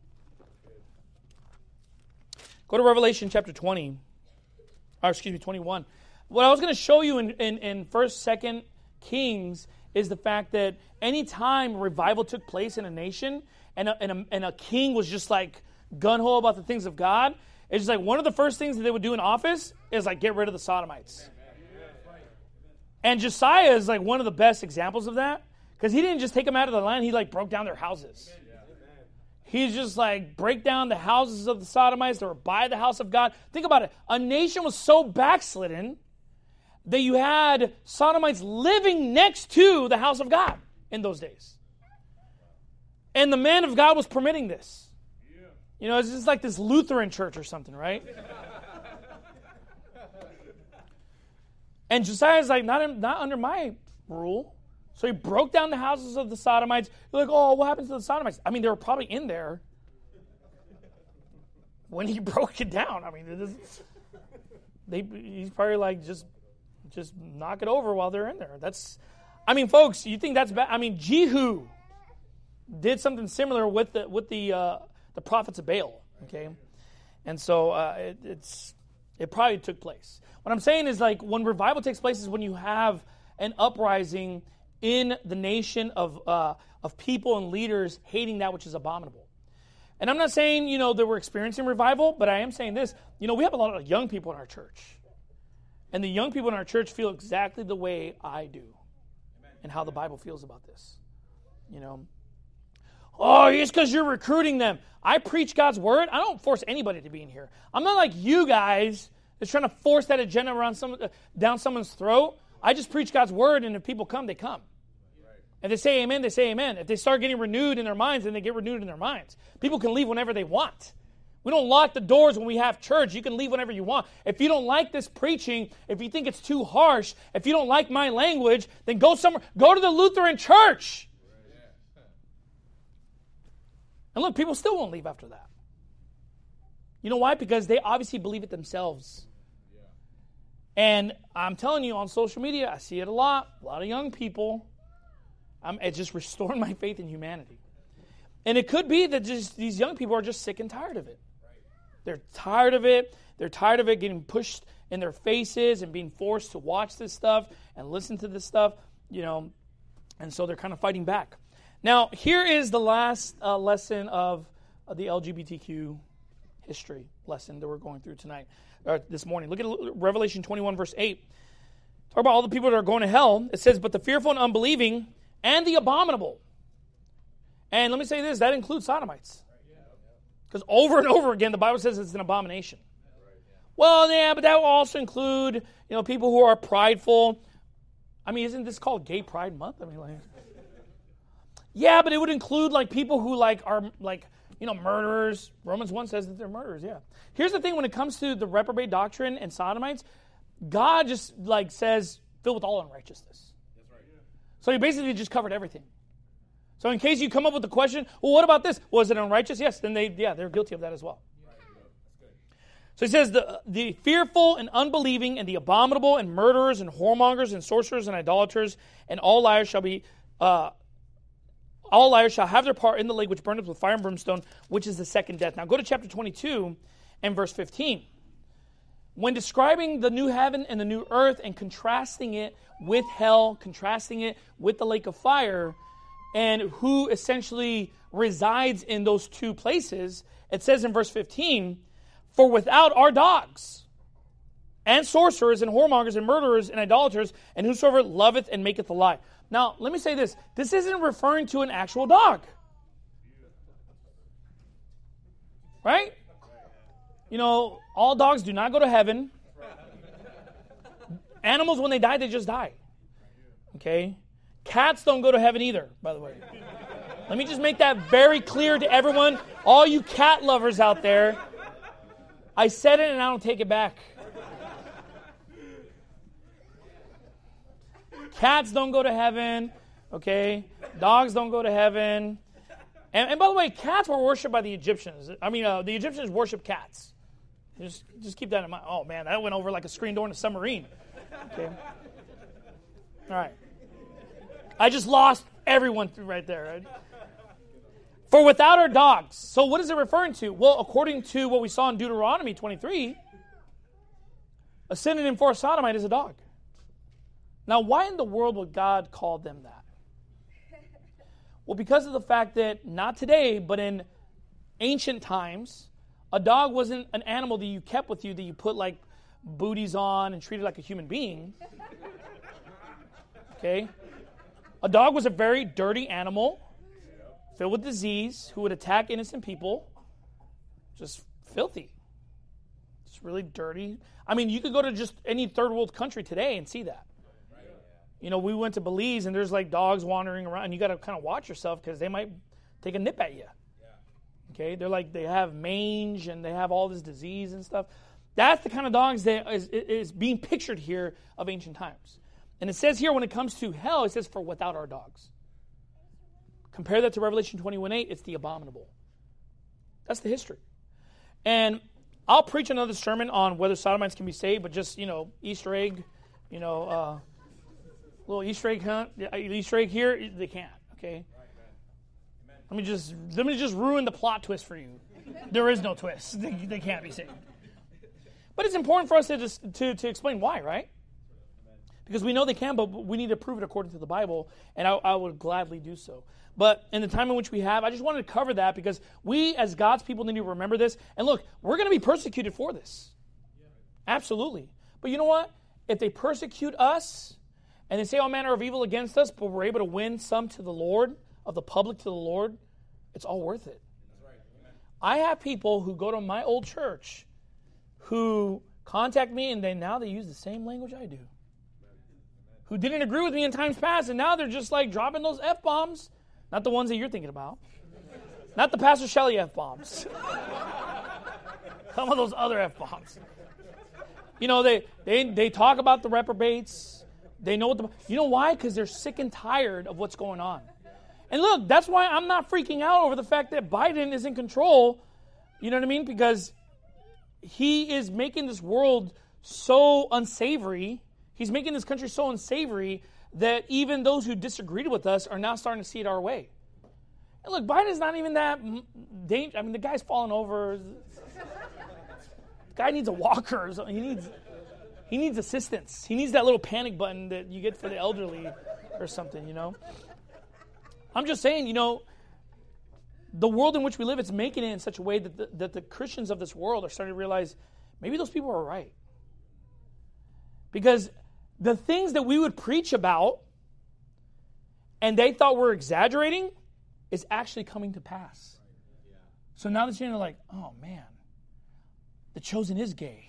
Go to Revelation chapter twenty. Or excuse me, twenty-one. What I was going to show you in, in, in first, second Kings is the fact that any time revival took place in a nation and a, and a, and a king was just like gun-ho about the things of God, it's just like one of the first things that they would do in office is like get rid of the sodomites. And Josiah is like one of the best examples of that because he didn't just take them out of the land, he like broke down their houses. He's just like, break down the houses of the sodomites that were by the house of God. Think about it. A nation was so backslidden that you had sodomites living next to the house of God in those days. And the man of God was permitting this. You know, it's just like this Lutheran church or something, right? And Josiah's like, not, not under my rule. So he broke down the houses of the sodomites. You're like, oh, what happened to the sodomites? I mean, they were probably in there when he broke it down. I mean, it is, they, he's probably like, just, just knock it over while they're in there. That's, I mean, folks, you think that's bad? I mean, Jehu did something similar with the with the uh, the prophets of Baal. Okay, and so uh, it, it's it probably took place. What I'm saying is, like, when revival takes place is when you have an uprising in the nation of uh, of people and leaders hating that which is abominable. And I'm not saying, you know, that we're experiencing revival, but I am saying this. You know, we have a lot of young people in our church. And the young people in our church feel exactly the way I do. And how the Bible feels about this. You know. Oh, it's because you're recruiting them. I preach God's word. I don't force anybody to be in here. I'm not like you guys that's trying to force that agenda around some, uh, down someone's throat. I just preach God's word, and if people come, they come. If they say amen, they say amen. If they start getting renewed in their minds, then they get renewed in their minds. People can leave whenever they want. We don't lock the doors when we have church. You can leave whenever you want. If you don't like this preaching, if you think it's too harsh, if you don't like my language, then go somewhere. Go to the Lutheran church. And look, people still won't leave after that. You know why? Because they obviously believe it themselves. And I'm telling you, on social media, I see it a lot. A lot of young people. I'm, it's just restoring my faith in humanity. And it could be that just these young people are just sick and tired of it. They're tired of it. They're tired of it getting pushed in their faces and being forced to watch this stuff and listen to this stuff, you know. And so they're kind of fighting back. Now, here is the last uh, lesson of, of the L G B T Q history lesson that we're going through tonight, or this morning. Look at Revelation twenty-one, verse eight. Talk about all the people that are going to hell. It says, but the fearful and unbelieving and the abominable. And let me say this, that includes sodomites. Because over and over again, the Bible says it's an abomination. Well, yeah, but that will also include, you know, people who are prideful. I mean, isn't this called Gay Pride Month? I mean, like, yeah, but it would include like people who like are like, you know, murderers. Romans one says that they're murderers, yeah. Here's the thing when it comes to the reprobate doctrine and sodomites, God just like says, filled with all unrighteousness. That's right. So he basically just covered everything. So in case you come up with the question, well, what about this? Was it unrighteous? Yes, then they, yeah, they're guilty of that as well. So he says, the, the fearful and unbelieving and the abominable and murderers and whoremongers and sorcerers and idolaters and all liars shall be, uh, all liars shall have their part in the lake which burneth with fire and brimstone, which is the second death. Now go to chapter twenty-two and verse fifteen. When describing the new heaven and the new earth and contrasting it with hell, contrasting it with the lake of fire, and who essentially resides in those two places, it says in verse fifteen, for without our dogs, and sorcerers, and whoremongers, and murderers, and idolaters, and whosoever loveth and maketh a lie. Now, let me say this. This isn't referring to an actual dog. Right? You know, all dogs do not go to heaven. Animals, when they die, they just die. Okay? Cats don't go to heaven either, by the way. Let me just make that very clear to everyone, all you cat lovers out there. I said it and I don't take it back. Cats don't go to heaven, okay? Dogs don't go to heaven. And, and by the way, cats were worshipped by the Egyptians. I mean, uh, the Egyptians worshiped cats. Just, just keep that in mind. Oh, man, that went over like a screen door in a submarine. Okay. All right. I just lost everyone right there. Right? For without our dogs. So what is it referring to? Well, according to what we saw in Deuteronomy twenty-three, a synonym for a sodomite is a dog. Now, why in the world would God call them that? Well, because of the fact that not today, but in ancient times, a dog wasn't an animal that you kept with you, that you put like booties on and treated like a human being. Okay? A dog was a very dirty animal, filled with disease, who would attack innocent people. Just filthy. Just really dirty. I mean, you could go to just any third world country today and see that. You know, we went to Belize and there's like dogs wandering around. And you got to kind of watch yourself because they might take a nip at you. Okay, they're like, they have mange and they have all this disease and stuff. That's the kind of dogs that is, is being pictured here of ancient times. And it says here when it comes to hell, it says for without our dogs. Compare that to Revelation twenty-one eight, it's the abominable. That's the history. And I'll preach another sermon on whether sodomites can be saved, but just, you know, Easter egg, you know, uh, little Easter egg hunt, Easter egg here, they can't, okay? Let me just let me just ruin the plot twist for you. There is no twist. They, they can't be saved. But it's important for us to just to, to explain why, right? Because we know they can, but we need to prove it according to the Bible, and I, I would gladly do so. But in the time in which we have, I just wanted to cover that because we, as God's people, need to remember this. And look, we're going to be persecuted for this. Absolutely. But you know what? If they persecute us, and they say all manner of evil against us, but we're able to win some to the Lord, of the public to the Lord, it's all worth it. That's right. Amen. I have people who go to my old church who contact me, and they now they use the same language I do. Amen. Who didn't agree with me in times past, and now they're just like dropping those F-bombs. Not the ones that you're thinking about. Not the Pastor Shelley F-bombs. Some of those other F-bombs. You know, they, they, they talk about the reprobates. They know what the... You know why? Because they're sick and tired of what's going on. And look, that's why I'm not freaking out over the fact that Biden is in control. You know what I mean? Because he is making this world so unsavory, he's making this country so unsavory that even those who disagreed with us are now starting to see it our way. And look, Biden's not even that dangerous. I mean, the guy's falling over. The guy needs a walker. Or something. He needs, he needs assistance. He needs that little panic button that you get for the elderly or something, you know. I'm just saying, you know, the world in which we live, it's making it in such a way that the, that the Christians of this world are starting to realize maybe those people are right. Because the things that we would preach about and they thought were exaggerating is actually coming to pass. So now that you're like, oh man, the chosen is gay.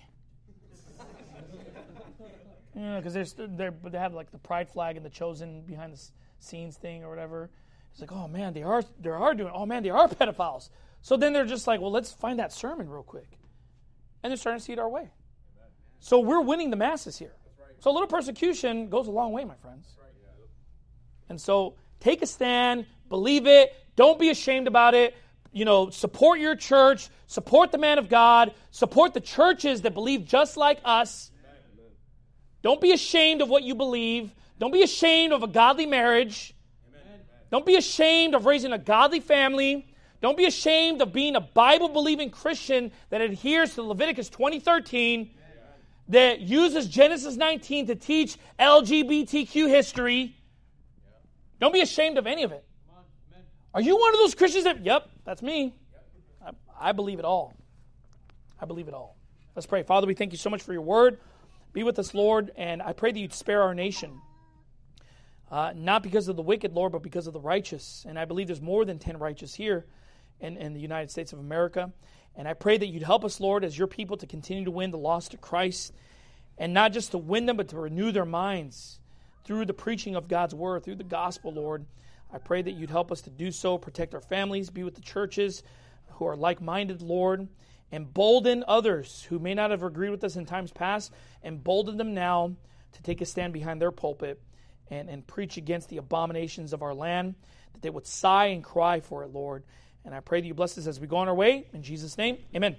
Yeah, because they're, they're, they have like the pride flag and the chosen behind the scenes thing or whatever. It's like, oh man, they are they are doing, oh man, they are pedophiles. So then they're just like, well, let's find that sermon real quick. And they're starting to see it our way. So we're winning the masses here. So a little persecution goes a long way, my friends. And so take a stand, believe it, don't be ashamed about it. You know, support your church, support the man of God, support the churches that believe just like us. Don't be ashamed of what you believe. Don't be ashamed of a godly marriage. Don't be ashamed of raising a godly family. Don't be ashamed of being a Bible-believing Christian that adheres to Leviticus twenty thirteen, that uses Genesis nineteen to teach L G B T Q history. Don't be ashamed of any of it. Are you one of those Christians that, yep, that's me. I, I believe it all. I believe it all. Let's pray. Father, we thank you so much for your word. Be with us, Lord, and I pray that you'd spare our nation. Uh, not because of the wicked, Lord, but because of the righteous. And I believe there's more than ten righteous here in, in the United States of America. And I pray that you'd help us, Lord, as your people to continue to win the lost to Christ. And not just to win them, but to renew their minds through the preaching of God's word, through the gospel, Lord. I pray that you'd help us to do so, protect our families, be with the churches who are like-minded, Lord. Embolden others who may not have agreed with us in times past. Embolden them now to take a stand behind their pulpit and, and preach against the abominations of our land, that they would sigh and cry for it, Lord. And I pray that you bless us as we go on our way. In Jesus' name, amen.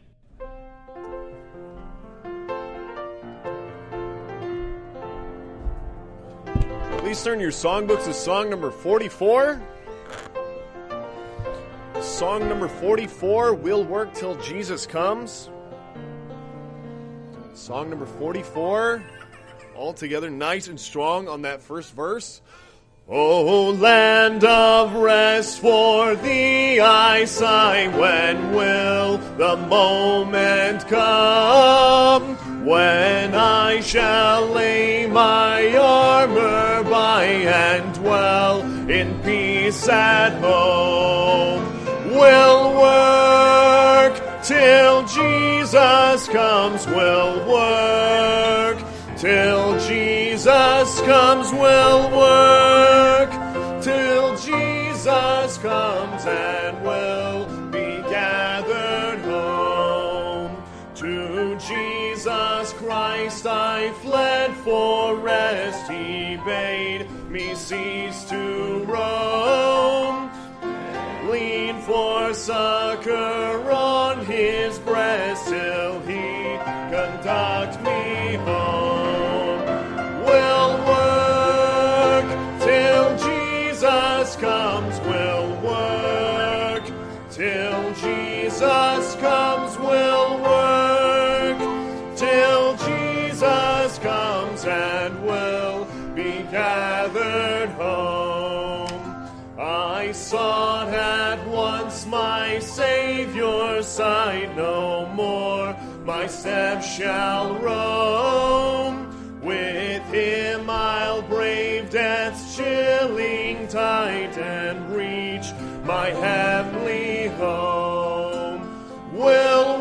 Please turn your songbooks to song number forty-four. Song number forty-four, We'll Work Till Jesus Comes. Song number forty-four, all together nice and strong on that first verse. O land of rest, for thee I sigh, when will the moment come when I shall lay my armor by and dwell in peace at home? We'll work till Jesus comes, we'll work till Jesus comes, we'll work till Jesus comes, and we'll be gathered home. To Jesus Christ I fled for rest, he bade me cease to roam. Lean for succor on his breast till he conduct me home. We'll work till Jesus comes, we'll work till Jesus comes, we'll work till Jesus comes, and we'll be gathered home. I sought at once my Savior's side, no more my steps shall roam. With him I'll brave death's chilling tide and reach my heavenly home. We'll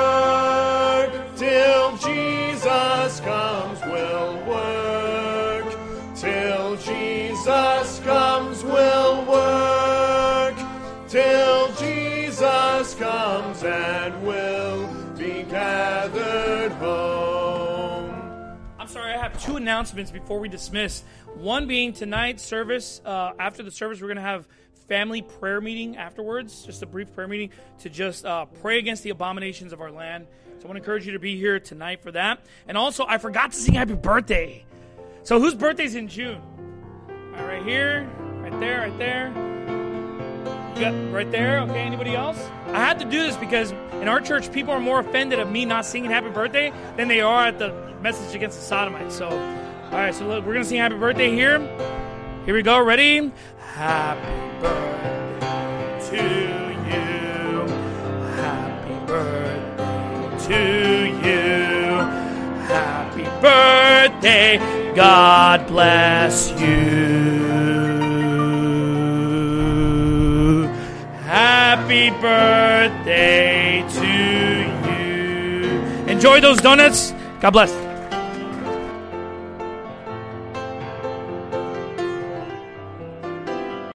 work till Jesus comes, we'll work till Jesus comes, we'll work till Jesus comes, and we'll be gathered home. I'm sorry, I have two announcements before we dismiss. One being tonight's service. Uh, after the service, we're going to have family prayer meeting afterwards, just a brief prayer meeting to just uh, pray against the abominations of our land. So I want to encourage you to be here tonight for that. And also, I forgot to sing happy birthday. So whose birthday's in June? All right, right here, right there, right there. You got right there. Okay, anybody else? I had to do this because in our church, people are more offended at me not singing happy birthday than they are at the message against the sodomites. So, all right, so look, we're going to sing happy birthday here. Here we go. Ready? Happy birthday to you. Happy birthday to you. Happy birthday. God bless you. Happy birthday to you. Enjoy those donuts. God bless.